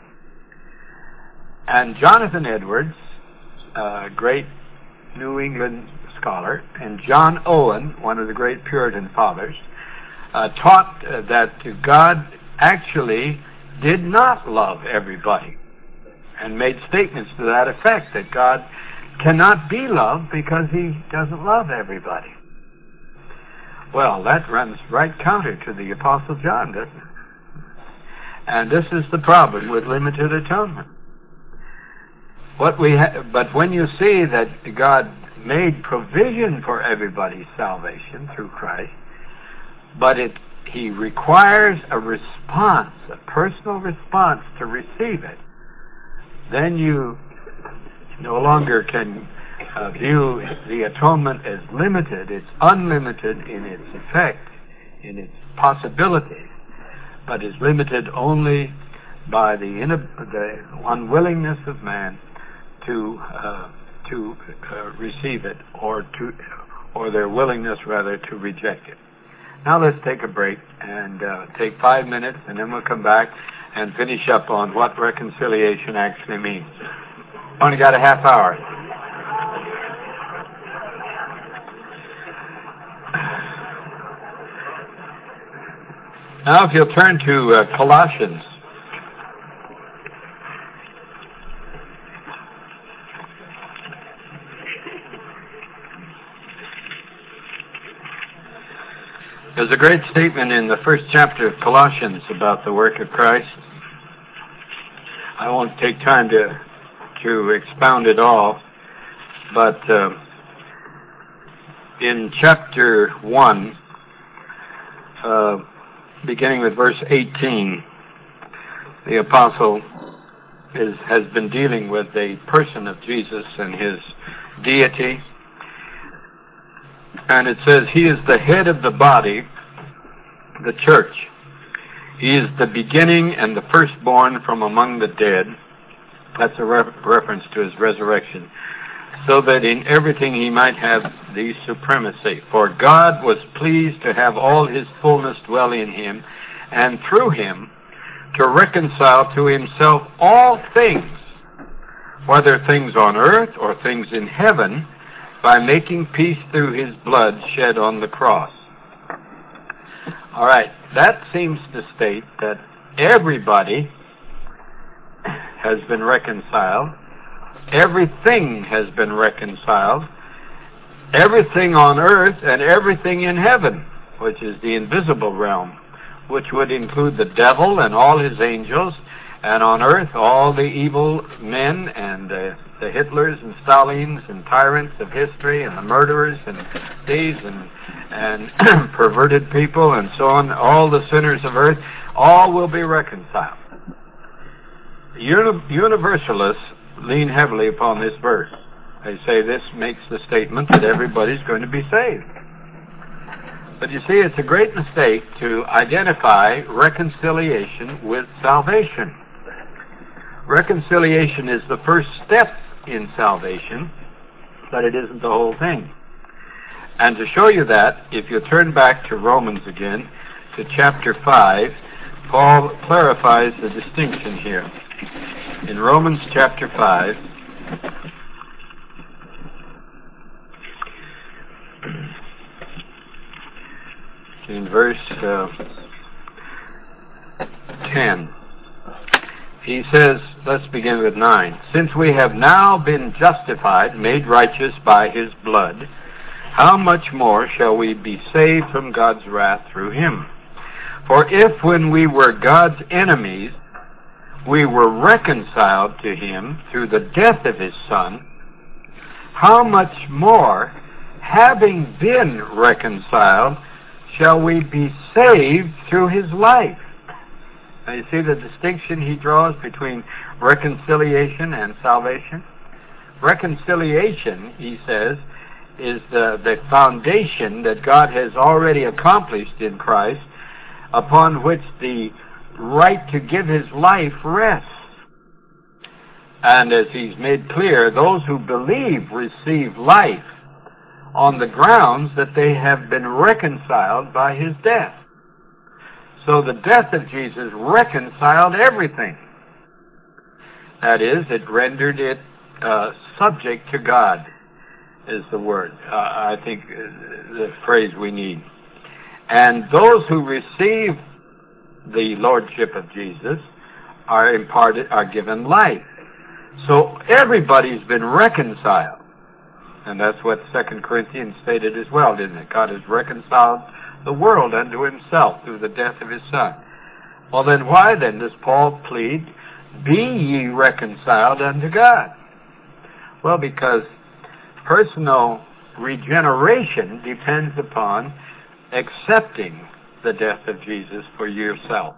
And Jonathan Edwards, a great New England scholar, and John Owen, one of the great Puritan fathers, uh, taught uh, that God actually did not love everybody, and made statements to that effect, that God cannot be loved because he doesn't love everybody. Well, that runs right counter to the Apostle John, doesn't it? And this is the problem with limited atonement. What we ha- but when you see that God made provision for everybody's salvation through Christ, but it he requires a response, a personal response to receive it, then you no longer can uh, view the atonement as limited. It's unlimited in its effect, in its possibilities, but is limited only by the, inab- the unwillingness of man to uh, to uh, receive it, or to or their willingness rather to reject it. Now let's take a break and uh, take five minutes, and then we'll come back and finish up on what reconciliation actually means. Only got a half hour. Now if you'll turn to uh, Colossians. There's a great statement in the first chapter of Colossians about the work of Christ. I won't take time to to expound it all, but uh, in chapter one, uh, beginning with verse eighteen, the apostle is, has been dealing with the person of Jesus and his deity. And it says, he is the head of the body, the church. He is the beginning and the firstborn from among the dead. That's a re- reference to his resurrection. So that in everything he might have the supremacy. For God was pleased to have all his fullness dwell in him, and through him to reconcile to himself all things, whether things on earth or things in heaven, by making peace through his blood shed on the cross. All right, that seems to state that everybody has been reconciled. Everything has been reconciled. Everything on earth and everything in heaven, which is the invisible realm, which would include the devil and all his angels, and on earth all the evil men and uh, the Hitlers and Stalins and tyrants of history and the murderers and thieves and, and perverted people and so on, all the sinners of earth, all will be reconciled. Uni- Universalists lean heavily upon this verse. They say this makes the statement that everybody's going to be saved. But you see, it's a great mistake to identify reconciliation with salvation. Reconciliation is the first step in salvation, but it isn't the whole thing. And to show you that, if you turn back to Romans again, to chapter five, Paul clarifies the distinction here. In Romans chapter five, in verse uh, ten, he says, let's begin with nine. Since we have now been justified, made righteous by his blood, how much more shall we be saved from God's wrath through him? For if when we were God's enemies, we were reconciled to him through the death of his Son, how much more, having been reconciled, shall we be saved through his life? Now you see the distinction he draws between reconciliation and salvation? Reconciliation, he says, is the, the foundation that God has already accomplished in Christ, upon which the right to give his life rests. And as he's made clear, those who believe receive life on the grounds that they have been reconciled by his death. So the death of Jesus reconciled everything. That is, it rendered it uh, subject to God, is the word, uh, I think, uh, the phrase we need. And those who receive the lordship of Jesus are imparted, are given life. So everybody's been reconciled. And that's what Second Corinthians stated as well, didn't it? God has reconciled the world unto himself through the death of his Son. Well, then why then does Paul plead, be ye reconciled unto God? Well, because personal regeneration depends upon accepting the death of Jesus for yourself.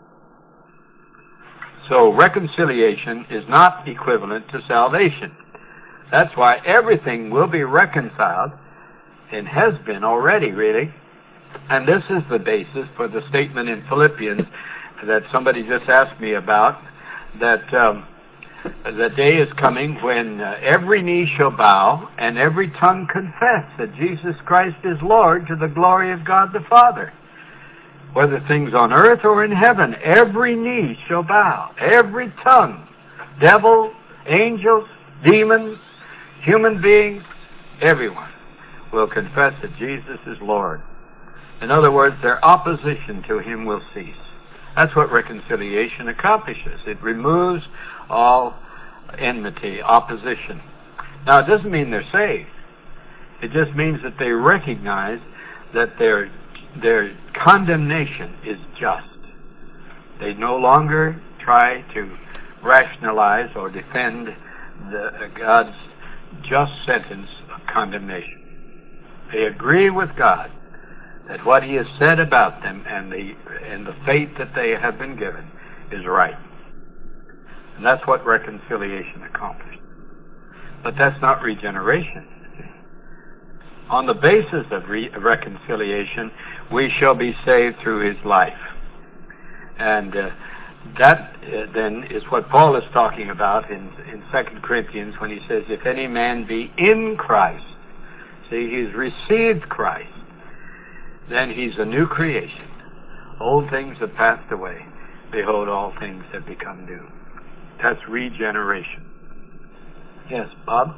So reconciliation is not equivalent to salvation. That's why everything will be reconciled, and has been already, really. And this is the basis for the statement in Philippians that somebody just asked me about, that um, the day is coming when uh, every knee shall bow and every tongue confess that Jesus Christ is Lord, to the glory of God the Father. Whether things on earth or in heaven, every knee shall bow, every tongue, devil, angels, demons, human beings, everyone will confess that Jesus is Lord. In other words, their opposition to him will cease. That's what reconciliation accomplishes. It removes all enmity, opposition. Now, it doesn't mean they're saved. It just means that they recognize that their their condemnation is just. They no longer try to rationalize or defend the, uh, God's just sentence of condemnation. They agree with God that what he has said about them and the and the faith that they have been given is right. And that's what reconciliation accomplished. But that's not regeneration. On the basis of re- reconciliation, we shall be saved through his life. And uh, that uh, then is what Paul is talking about in, in Second Corinthians when he says, if any man be in Christ, see, he's received Christ, then he's a new creation. Old things have passed away. Behold, all things have become new. That's regeneration. Yes, Bob?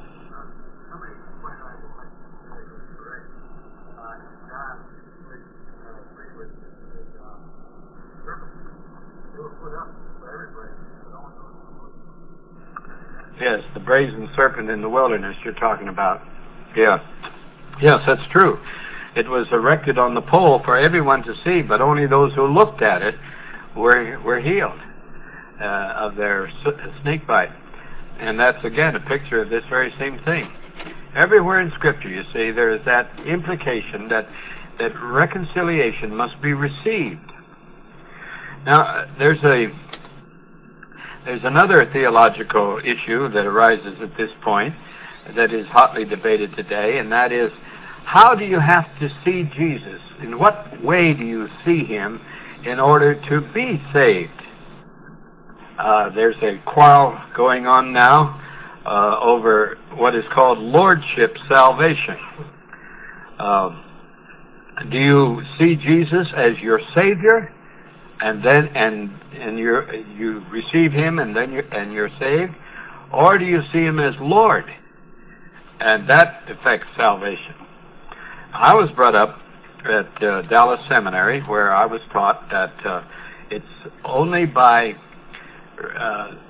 Yes, the brazen serpent in the wilderness you're talking about. Yeah. Yes, that's true. It was erected on the pole for everyone to see, but only those who looked at it were were healed uh, of their snake bite. And that's, again, a picture of this very same thing. Everywhere in Scripture, you see, there is that implication that, that reconciliation must be received. Now, there's a there's another theological issue that arises at this point that is hotly debated today, and that is, how do you have to see Jesus? In what way do you see him in order to be saved? Uh, there's a quarrel going on now uh, over what is called lordship salvation. Uh, do you see Jesus as your Savior, and then and and you you receive him, and then you and you're saved, or do you see him as Lord, and that affects salvation? I was brought up at uh, Dallas Seminary, where I was taught that uh, it's only by uh,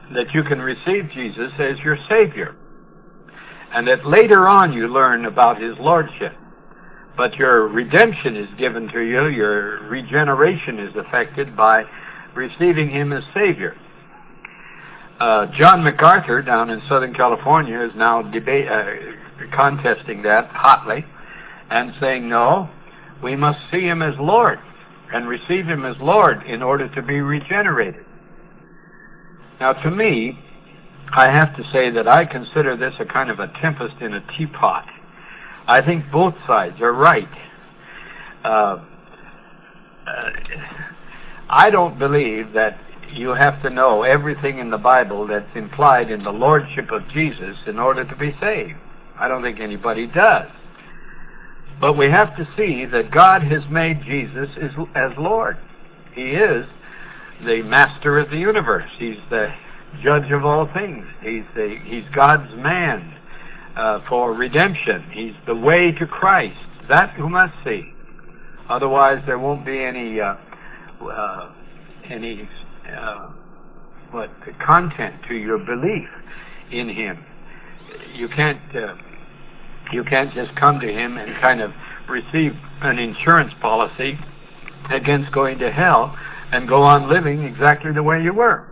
that you can receive Jesus as your Savior, and that later on you learn about His Lordship. But your redemption is given to you, your regeneration is affected by receiving Him as Savior. Uh, John MacArthur down in Southern California is now debate, uh, contesting that hotly and saying, no, we must see Him as Lord and receive Him as Lord in order to be regenerated. Now, to me, I have to say that I consider this a kind of a tempest in a teapot. I think both sides are right. Uh, uh, I don't believe that you have to know everything in the Bible that's implied in the Lordship of Jesus in order to be saved. I don't think anybody does. But we have to see that God has made Jesus as, as Lord. He is the master of the universe. He's the judge of all things. He's, the, he's God's man uh, for redemption. He's the way to Christ. That you must see. Otherwise, there won't be any uh, uh, any uh, what content to your belief in Him. You can't uh, you can't just come to Him and kind of receive an insurance policy against going to hell and go on living exactly the way you were.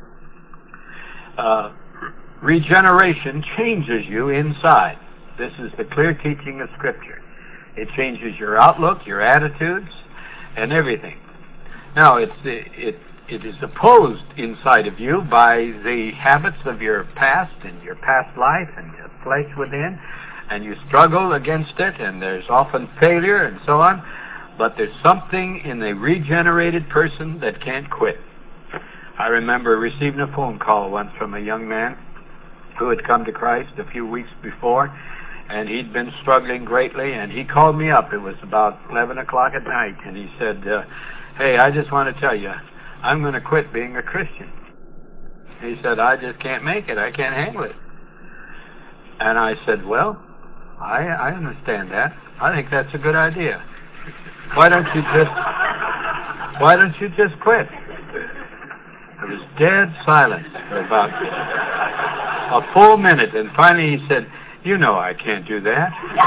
Uh, regeneration changes you inside. This is the clear teaching of Scripture. It changes your outlook, your attitudes, and everything. Now, it's it it is opposed inside of you by the habits of your past and your past life and your flesh within, and you struggle against it, and there's often failure and so on. But there's something in the regenerated person that can't quit. I remember receiving a phone call once from a young man who had come to Christ a few weeks before, and he'd been struggling greatly, and he called me up. It was about eleven o'clock at night, and he said, uh, hey, I just want to tell you, I'm going to quit being a Christian. He said, I just can't make it. I can't handle it. And I said, well, I, I understand that. I think that's a good idea. Why don't you just, why don't you just quit? There was dead silence for about a full minute, and finally he said, you know I can't do that.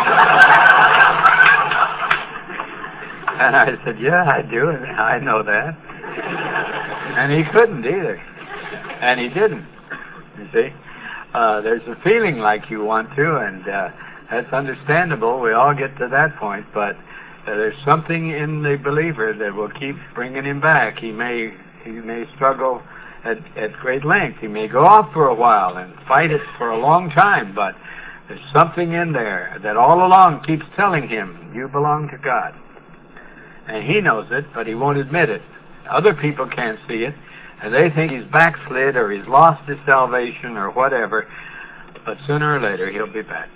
And I said, yeah, I do, and I know that. And he couldn't either. And he didn't, you see. Uh, there's a feeling like you want to, and uh, that's understandable. We all get to that point, but uh, there's something in the believer that will keep bringing him back. He may he may struggle at, at great length. He may go off for a while and fight it for a long time, but there's something in there that all along keeps telling him, you belong to God. And he knows it, but he won't admit it. Other people can't see it, and they think he's backslid or he's lost his salvation or whatever, but sooner or later he'll be back.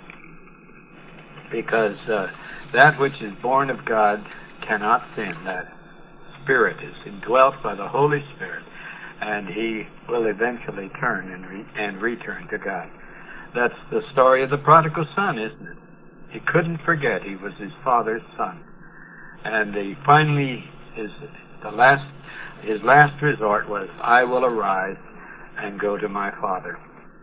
Because uh, that which is born of God cannot sin. That Spirit is indwelt by the Holy Spirit, and he will eventually turn and, re- and return to God. That's the story of the prodigal son, isn't it? He couldn't forget he was his father's son. And he finally, his, the last, his last resort was, I will arise and go to my father.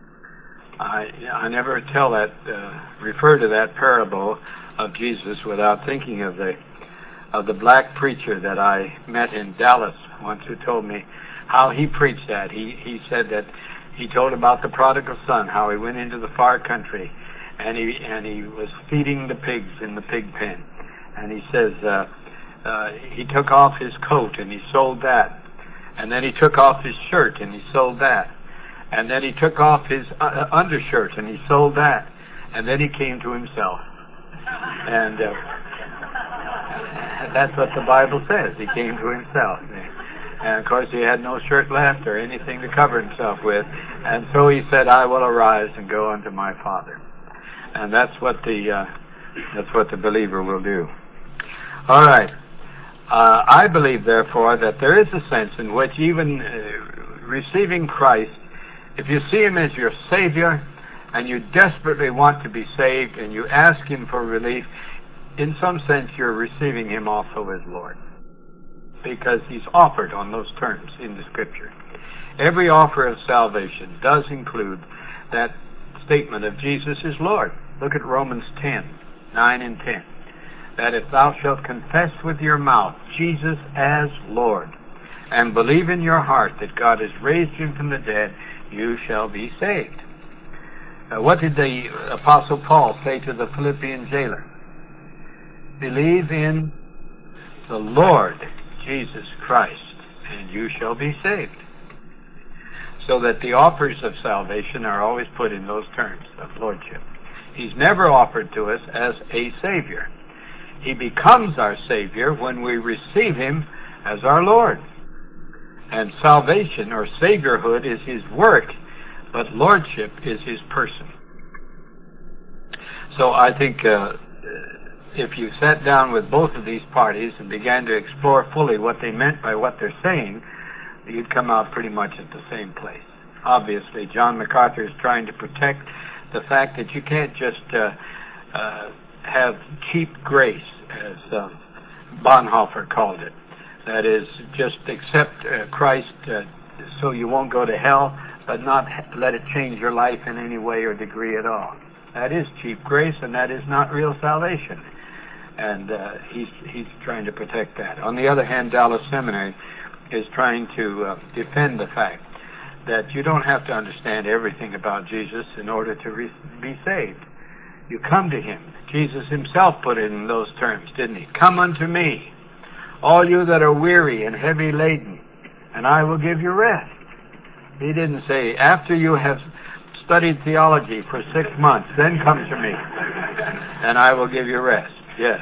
I, I never tell that, uh, refer to that parable of Jesus without thinking of the, of the black preacher that I met in Dallas once, who told me how he preached that. He, he said that he told about the prodigal son, how he went into the far country and he, and he was feeding the pigs in the pig pen. And he says, uh, uh, he took off his coat and he sold that. And then he took off his shirt and he sold that. And then he took off his uh, undershirt and he sold that. And then he came to himself. And uh, that's what the Bible says. He came to himself. And of course he had no shirt left or anything to cover himself with. And so he said, I will arise and go unto my Father. And that's what the uh, that's what the believer will do. All right. Uh, I believe, therefore, that there is a sense in which even uh, receiving Christ, if you see him as your Savior and you desperately want to be saved and you ask him for relief, in some sense you're receiving him also as Lord. because he's offered on those terms in the Scripture. Every offer of salvation does include that statement of Jesus is Lord. Look at Romans ten, nine and ten. That if thou shalt confess with your mouth Jesus as Lord, and believe in your heart that God has raised him from the dead, you shall be saved. Uh, what did the Apostle Paul say to the Philippian jailer? Believe in the Lord Jesus Christ, and you shall be saved. So that the offers of salvation are always put in those terms of lordship. He's never offered to us as a Savior. He becomes our Savior when we receive him as our Lord. And salvation or Saviorhood is his work, but lordship is his person. So I think uh, if you sat down with both of these parties and began to explore fully what they meant by what they're saying, you'd come out pretty much at the same place. Obviously, John MacArthur is trying to protect the fact that you can't just uh, uh, have cheap grace, as uh, Bonhoeffer called it. That is, just accept uh, Christ uh, so you won't go to hell, but not let it change your life in any way or degree at all. That is cheap grace, and that is not real salvation. And uh, he's he's trying to protect that. On the other hand, Dallas Seminary is trying to uh, defend the fact that you don't have to understand everything about Jesus in order to re- be saved. You come to him. Jesus himself put it in those terms, didn't he? Come unto me, all you that are weary and heavy laden, and I will give you rest. He didn't say, after you have studied theology for six months, then come to me, and I will give you rest. Yes.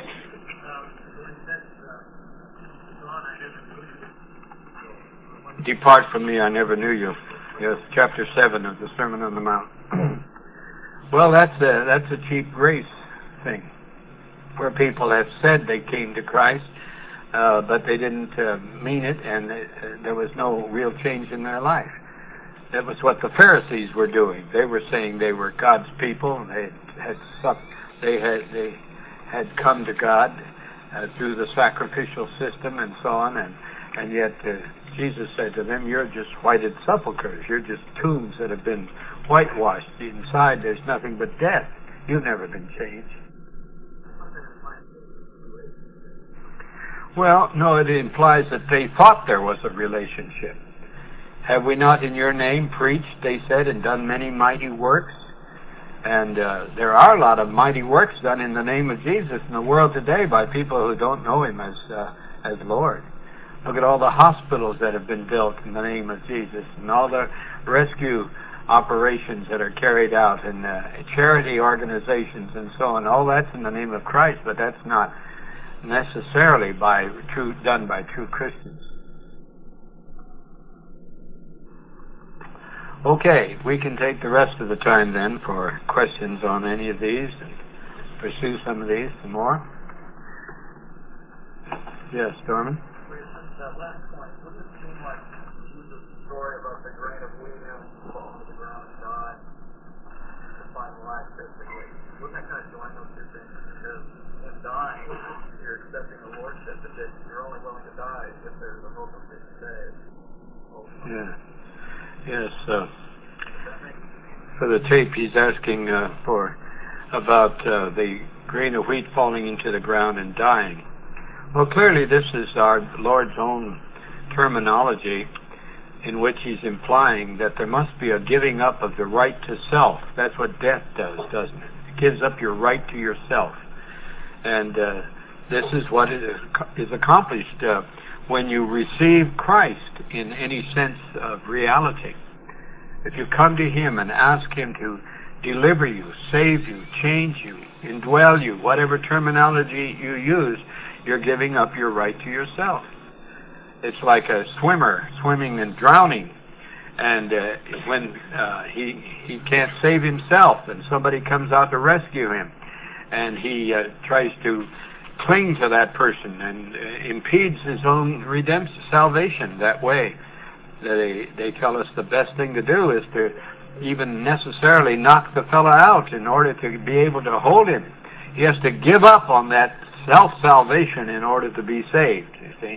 Depart from me, I never knew you. Yes, chapter seven of the Sermon on the Mount. Well, that's a, that's a cheap grace thing, where people have said they came to Christ, uh, but they didn't uh, mean it, and it, uh, there was no real change in their life. That was what the Pharisees were doing. They were saying they were God's people, and they had sucked, they had they had come to God uh, through the sacrificial system and so on, and and yet uh, Jesus said to them, "You're just whited sepulchres. You're just tombs that have been whitewashed. Inside, there's nothing but death. You've never been changed." Well, no, it implies that they thought there was a relationship. Have we not in your name preached, they said, and done many mighty works? And uh, there are a lot of mighty works done in the name of Jesus in the world today by people who don't know him as uh, as Lord. Look at all the hospitals that have been built in the name of Jesus, and all the rescue operations that are carried out, and uh, charity organizations and so on. All that's in the name of Christ, but that's not necessarily by true done by true Christians. Okay, we can take the rest of the time then for questions on any of these and pursue some of these some more. Yes, Dorman? That last point, wouldn't it seem like Jesus' story about the grain of wheat having to fall to the ground and die to find life, basically? Wouldn't that kind of join those two things? Because in dying, you're accepting the lordship, but that you're only willing to die if there's a hope of being saved. Yeah. Yes. Uh, for the tape, he's asking uh, for about uh, the grain of wheat falling into the ground and dying. Well, clearly this is our Lord's own terminology in which he's implying that there must be a giving up of the right to self. That's what death does, doesn't it? It gives up your right to yourself. And uh, this is what is, is accomplished uh, when you receive Christ in any sense of reality. If you come to him and ask him to deliver you, save you, change you, indwell you, whatever terminology you use, you're giving up your right to yourself. It's like a swimmer swimming and drowning, and uh, when uh, he he can't save himself, and somebody comes out to rescue him, and he uh, tries to cling to that person and uh, impedes his own redemption, salvation that way. They they tell us the best thing to do is to even necessarily knock the fellow out in order to be able to hold him. He has to give up on that self-salvation in order to be saved, you see.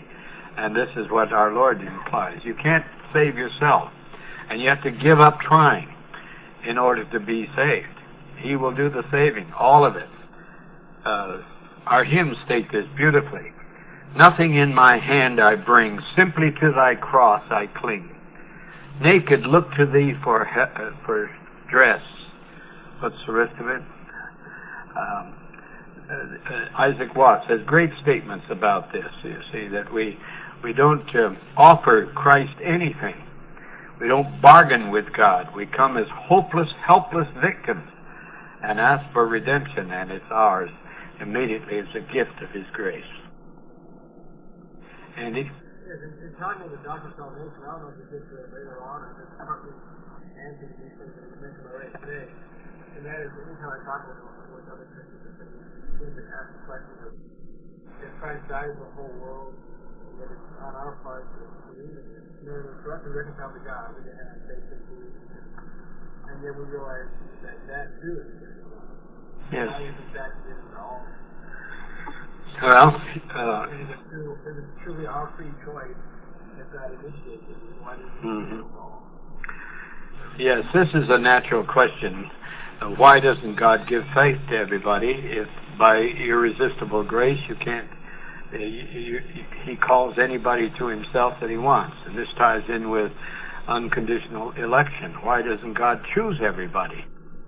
And this is what our Lord implies. You can't save yourself, and you have to give up trying in order to be saved. He will do the saving, all of it. Uh, our hymns state this beautifully. Nothing in my hand I bring, simply to thy cross I cling. Naked look to thee for he- for dress. What's the rest of it? Um, uh, uh, Isaac Watts has great statements about this. You see, that we we don't uh, offer Christ anything. We don't bargain with God. We come as hopeless, helpless victims and ask for redemption, and it's ours immediately as a gift of His grace. Andy? Yes, in, in talking about the doctrine of salvation, I don't know if you did it later on or just partly answering these things that you mentioned already today. And that is, anytime I talk with, with other Christians, they seem to ask the question of, if Christ died for the whole world, and yet it's on our part to believe in Him. In order for us to reconcile to God, we have to faith and believe in Him. And yet we realize that that too is good. Yes. Why isn't that given to all? Well, uh, and if it's, true, if it's truly our free choice, if God initiates it, why does it mm-hmm. do it all? Yes, this is a natural question. Uh, why doesn't God give faith to everybody if by irresistible grace you can't, uh, you, you, He calls anybody to Himself that He wants? And this ties in with unconditional election. Why doesn't God choose everybody?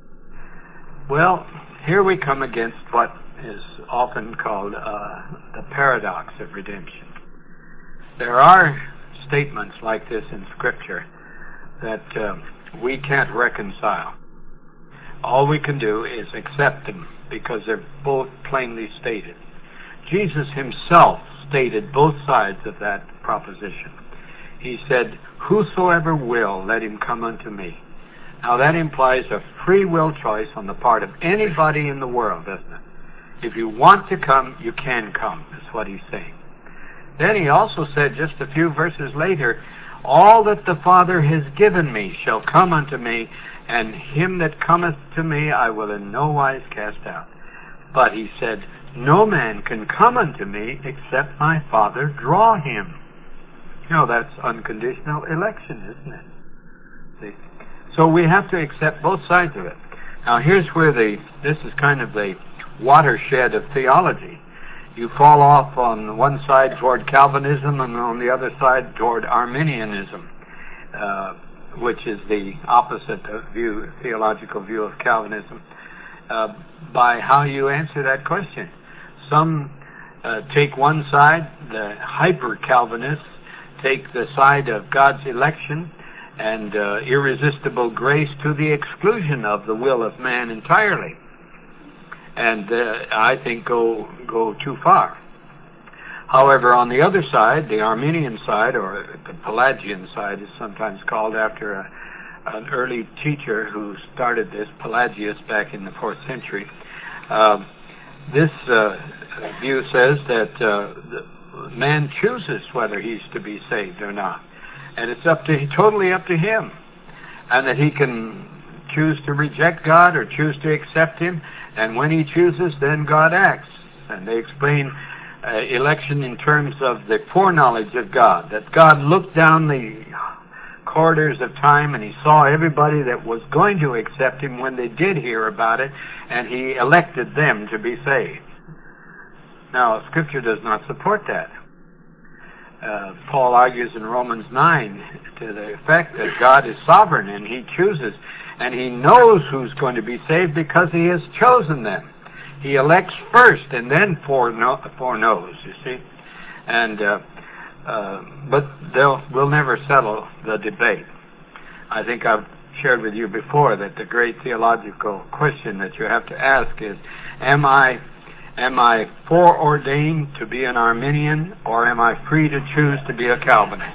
Well, here we come against what is often called uh, the paradox of redemption. There are statements like this in Scripture that uh, we can't reconcile. All we can do is accept them because they're both plainly stated. Jesus Himself stated both sides of that proposition. He said, "Whosoever will, let him come unto me." Now that implies a free will choice on the part of anybody in the world, doesn't it? If you want to come, you can come, is what He's saying. Then He also said just a few verses later, "All that the Father has given me shall come unto me, and him that cometh to me I will in no wise cast out." But He said, "No man can come unto me except my Father draw him." You know, that's unconditional election, isn't it? See? So we have to accept both sides of it. Now here's where the, this is kind of the watershed of theology. You fall off on one side toward Calvinism and on the other side toward Arminianism, uh, which is the opposite view, theological view of Calvinism, uh, by how you answer that question. Some uh, take one side, the hyper-Calvinists take the side of God's election and uh, irresistible grace to the exclusion of the will of man entirely. And uh, I think go go too far. However, on the other side, the Arminian side, or the Pelagian side is sometimes called after a, an early teacher who started this, Pelagius, back in the fourth century. Uh, this uh, view says that uh, the man chooses whether he's to be saved or not. And it's up to totally up to him. And that he can choose to reject God or choose to accept Him. And when he chooses, then God acts. And they explain uh, election in terms of the foreknowledge of God. That God looked down the corridors of time and He saw everybody that was going to accept Him when they did hear about it, and He elected them to be saved. Now, Scripture does not support that. Uh, Paul argues in Romans nine to the effect that God is sovereign and He chooses, and He knows who's going to be saved because He has chosen them. He elects first and then foreknow- foreknows, you see. And uh, uh, but they'll we'll never settle the debate. I think I've shared with you before that the great theological question that you have to ask is, am I Am I foreordained to be an Arminian, or am I free to choose to be a Calvinist?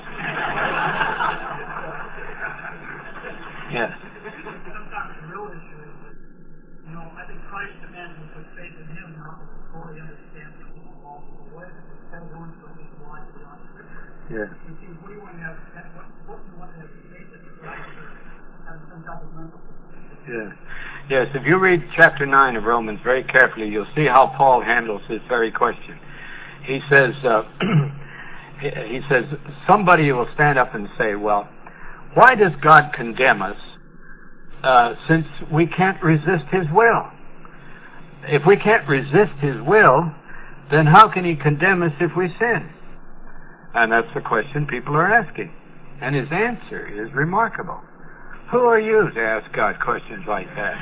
Yes. Sometimes the real issue is that, you know, I think Christ demands we put faith in Him, not that we fully understand the multiple ways. Instead of going for this line beyond Scripture. Yes. You see, what do you want to have? What, what do you want to have faith in Christ, or have some type of mental? Yes. Yes, if you read chapter nine of Romans very carefully, you'll see how Paul handles this very question. He says, uh, he, he says, somebody will stand up and say, well, why does God condemn us uh, since we can't resist His will? If we can't resist His will, then how can He condemn us if we sin? And that's the question people are asking. And His answer is remarkable. Who are you to ask God questions like that?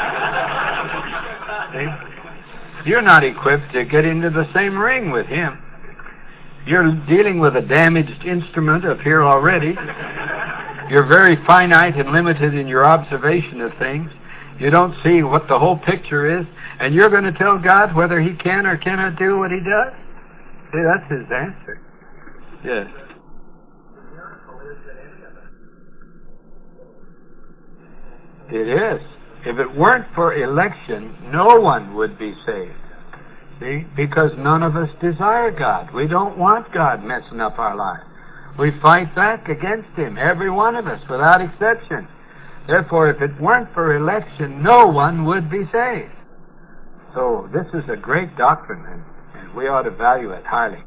See? You're not equipped to get into the same ring with Him. You're dealing with a damaged instrument up here already. You're very finite and limited in your observation of things. You don't see what the whole picture is, and you're going to tell God whether He can or cannot do what He does? See, that's His answer. Yes. It is. If it weren't for election, no one would be saved. See? Because none of us desire God. We don't want God messing up our lives. We fight back against Him, every one of us, without exception. Therefore, if it weren't for election, no one would be saved. So this is a great doctrine, and, and we ought to value it highly.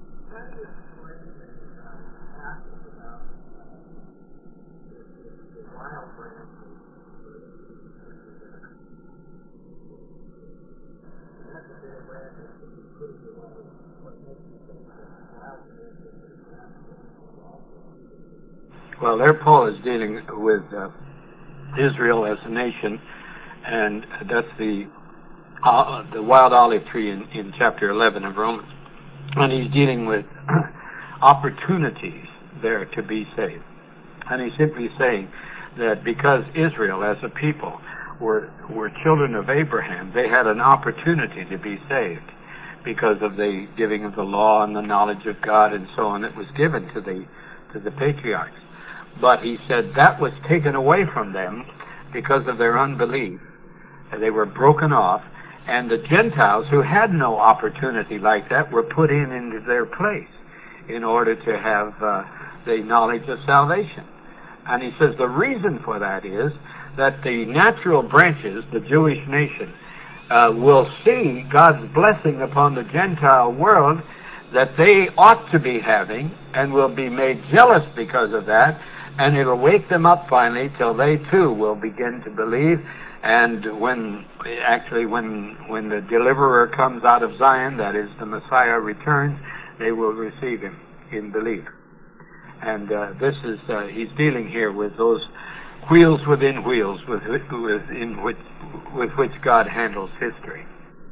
Well, there Paul is dealing with uh, Israel as a nation, and that's the uh, the wild olive tree in, in chapter eleven of Romans. And he's dealing with opportunities there to be saved. And he's simply saying that because Israel as a people were were children of Abraham, they had an opportunity to be saved because of the giving of the law and the knowledge of God and so on that was given to the to the patriarchs. But he said that was taken away from them because of their unbelief. They were broken off, and the Gentiles who had no opportunity like that were put in into their place in order to have uh, the knowledge of salvation. And he says the reason for that is that the natural branches, the Jewish nation, uh, will see God's blessing upon the Gentile world that they ought to be having, and will be made jealous because of that, and it'll wake them up finally till they too will begin to believe. And when actually when when the deliverer comes out of Zion, that is the Messiah returns, they will receive Him in belief. And uh, this is uh, he's dealing here with those wheels within wheels with, with in which with which God handles history.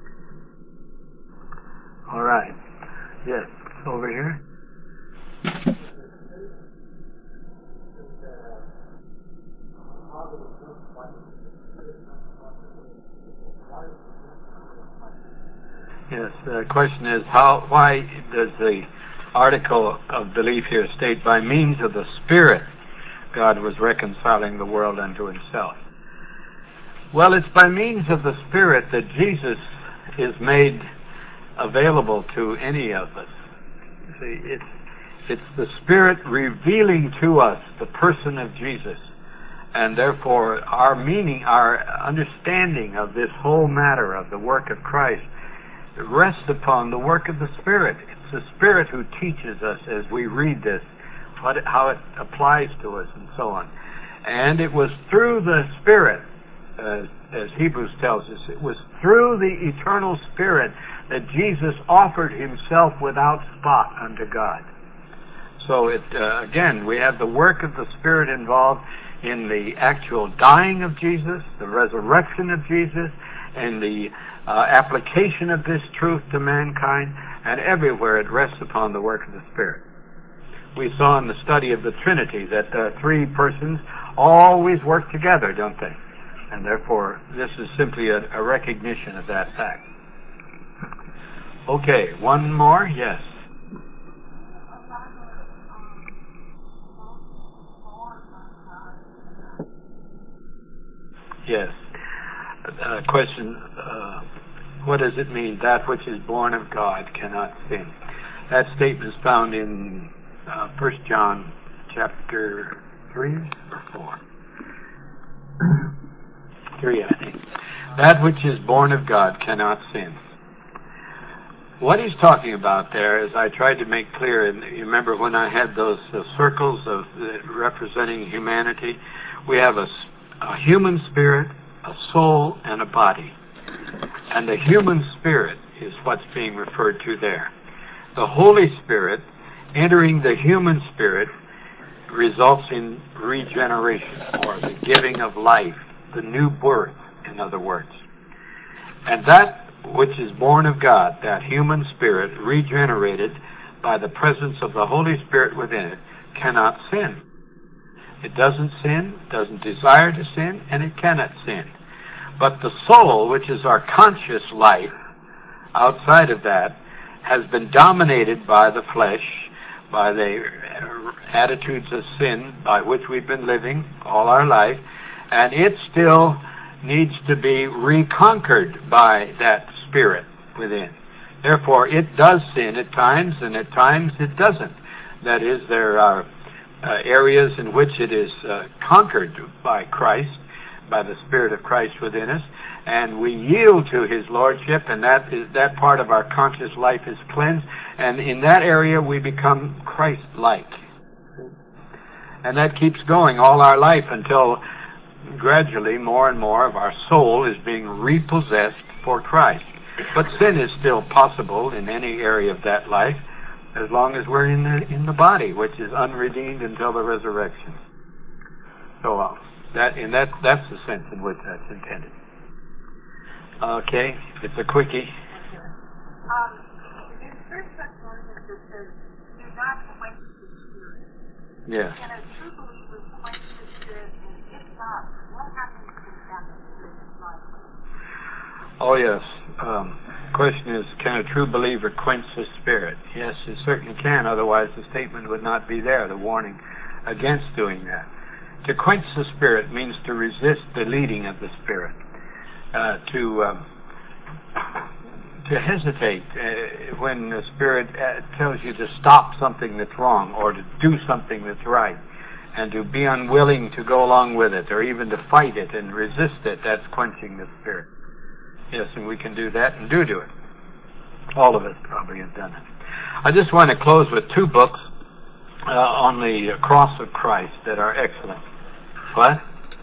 All right. Yes, over here. Yes, the question is, how? Why does the article of belief here state, by means of the Spirit, God was reconciling the world unto Himself? Well, it's by means of the Spirit that Jesus is made available to any of us. See, it's, it's the Spirit revealing to us the person of Jesus. And therefore, our meaning, our understanding of this whole matter of the work of Christ rests upon the work of the Spirit. It's the Spirit who teaches us as we read this, what, how it applies to us and so on. And it was through the Spirit, uh, as Hebrews tells us, it was through the eternal Spirit that Jesus offered Himself without spot unto God. So it uh, again, we have the work of the Spirit involved in the actual dying of Jesus, the resurrection of Jesus, and the uh, application of this truth to mankind, and everywhere it rests upon the work of the Spirit. We saw in the study of the Trinity that uh, three persons always work together, don't they? And therefore, this is simply a, a recognition of that fact. Okay, one more? Yes. Yes. Uh, question, uh, what does it mean, that which is born of God cannot sin? That statement is found in uh, First John chapter three or four? three, I think. That which is born of God cannot sin. What he's talking about there, as I tried to make clear, and you remember when I had those uh, circles of uh, representing humanity, we have a, a human spirit, a soul, and a body. And the human spirit is what's being referred to there. The Holy Spirit entering the human spirit results in regeneration, or the giving of life, the new birth, in other words. And that which is born of God, that human spirit, regenerated by the presence of the Holy Spirit within it, cannot sin. It doesn't sin, doesn't desire to sin, and it cannot sin. But the soul, which is our conscious life, outside of that, has been dominated by the flesh, by the attitudes of sin by which we've been living all our life, and it still needs to be reconquered by that spirit within. Therefore, it does sin at times, and at times it doesn't. That is, there are uh, areas in which it is uh, conquered by Christ, by the Spirit of Christ within us, and we yield to His Lordship, and that is that part of our conscious life is cleansed, and in that area we become Christ-like. And that keeps going all our life until gradually more and more of our soul is being repossessed for Christ. But sin is still possible in any area of that life, as long as we're in the in the body, which is unredeemed until the resurrection. So uh, that in that that's the sense in which that's intended. Okay, it's a quickie. Um, in First Thessalonians it says, "Do not quench the Spirit." Yes. Can a true believer quench the Spirit, and if not, what happens to them in the Spirit is not quenched? Oh yes. Um, question is, can a true believer quench the Spirit? Yes, it certainly can. Otherwise, the statement would not be there. The warning against doing that. To quench the Spirit means to resist the leading of the Spirit. Uh, to um, to hesitate uh, when the Spirit uh, tells you to stop something that's wrong or to do something that's right, and to be unwilling to go along with it or even to fight it and resist it. That's quenching the Spirit. Yes, and we can do that and do do it. All of us probably have done it. I just want to close with two books uh, on the cross of Christ that are excellent. What?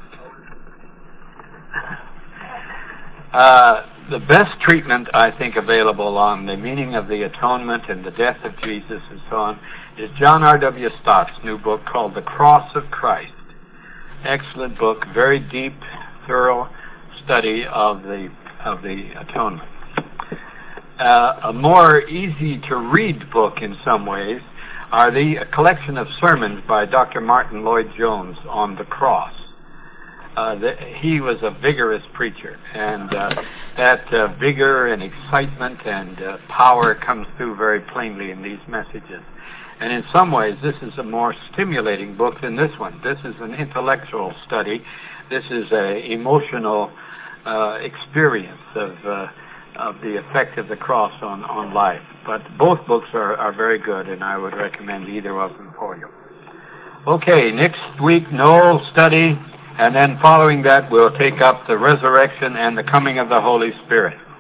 Uh, the best treatment, I think, available on the meaning of the atonement and the death of Jesus and so on is John R W Stott's new book called The Cross of Christ. Excellent book, very deep, thorough study of the of the atonement. Uh, a more easy-to-read book in some ways are the a collection of sermons by Doctor Martin Lloyd-Jones on the cross. Uh, the, he was a vigorous preacher, and uh, that uh, vigor and excitement and uh, power comes through very plainly in these messages. And in some ways, this is a more stimulating book than this one. This is an intellectual study. This is an emotional uh, experience of uh, of the effect of the cross on, on life. But both books are, are very good, and I would recommend either of them for you. Okay, next week, Noel study. And then following that, we'll take up the resurrection and the coming of the Holy Spirit.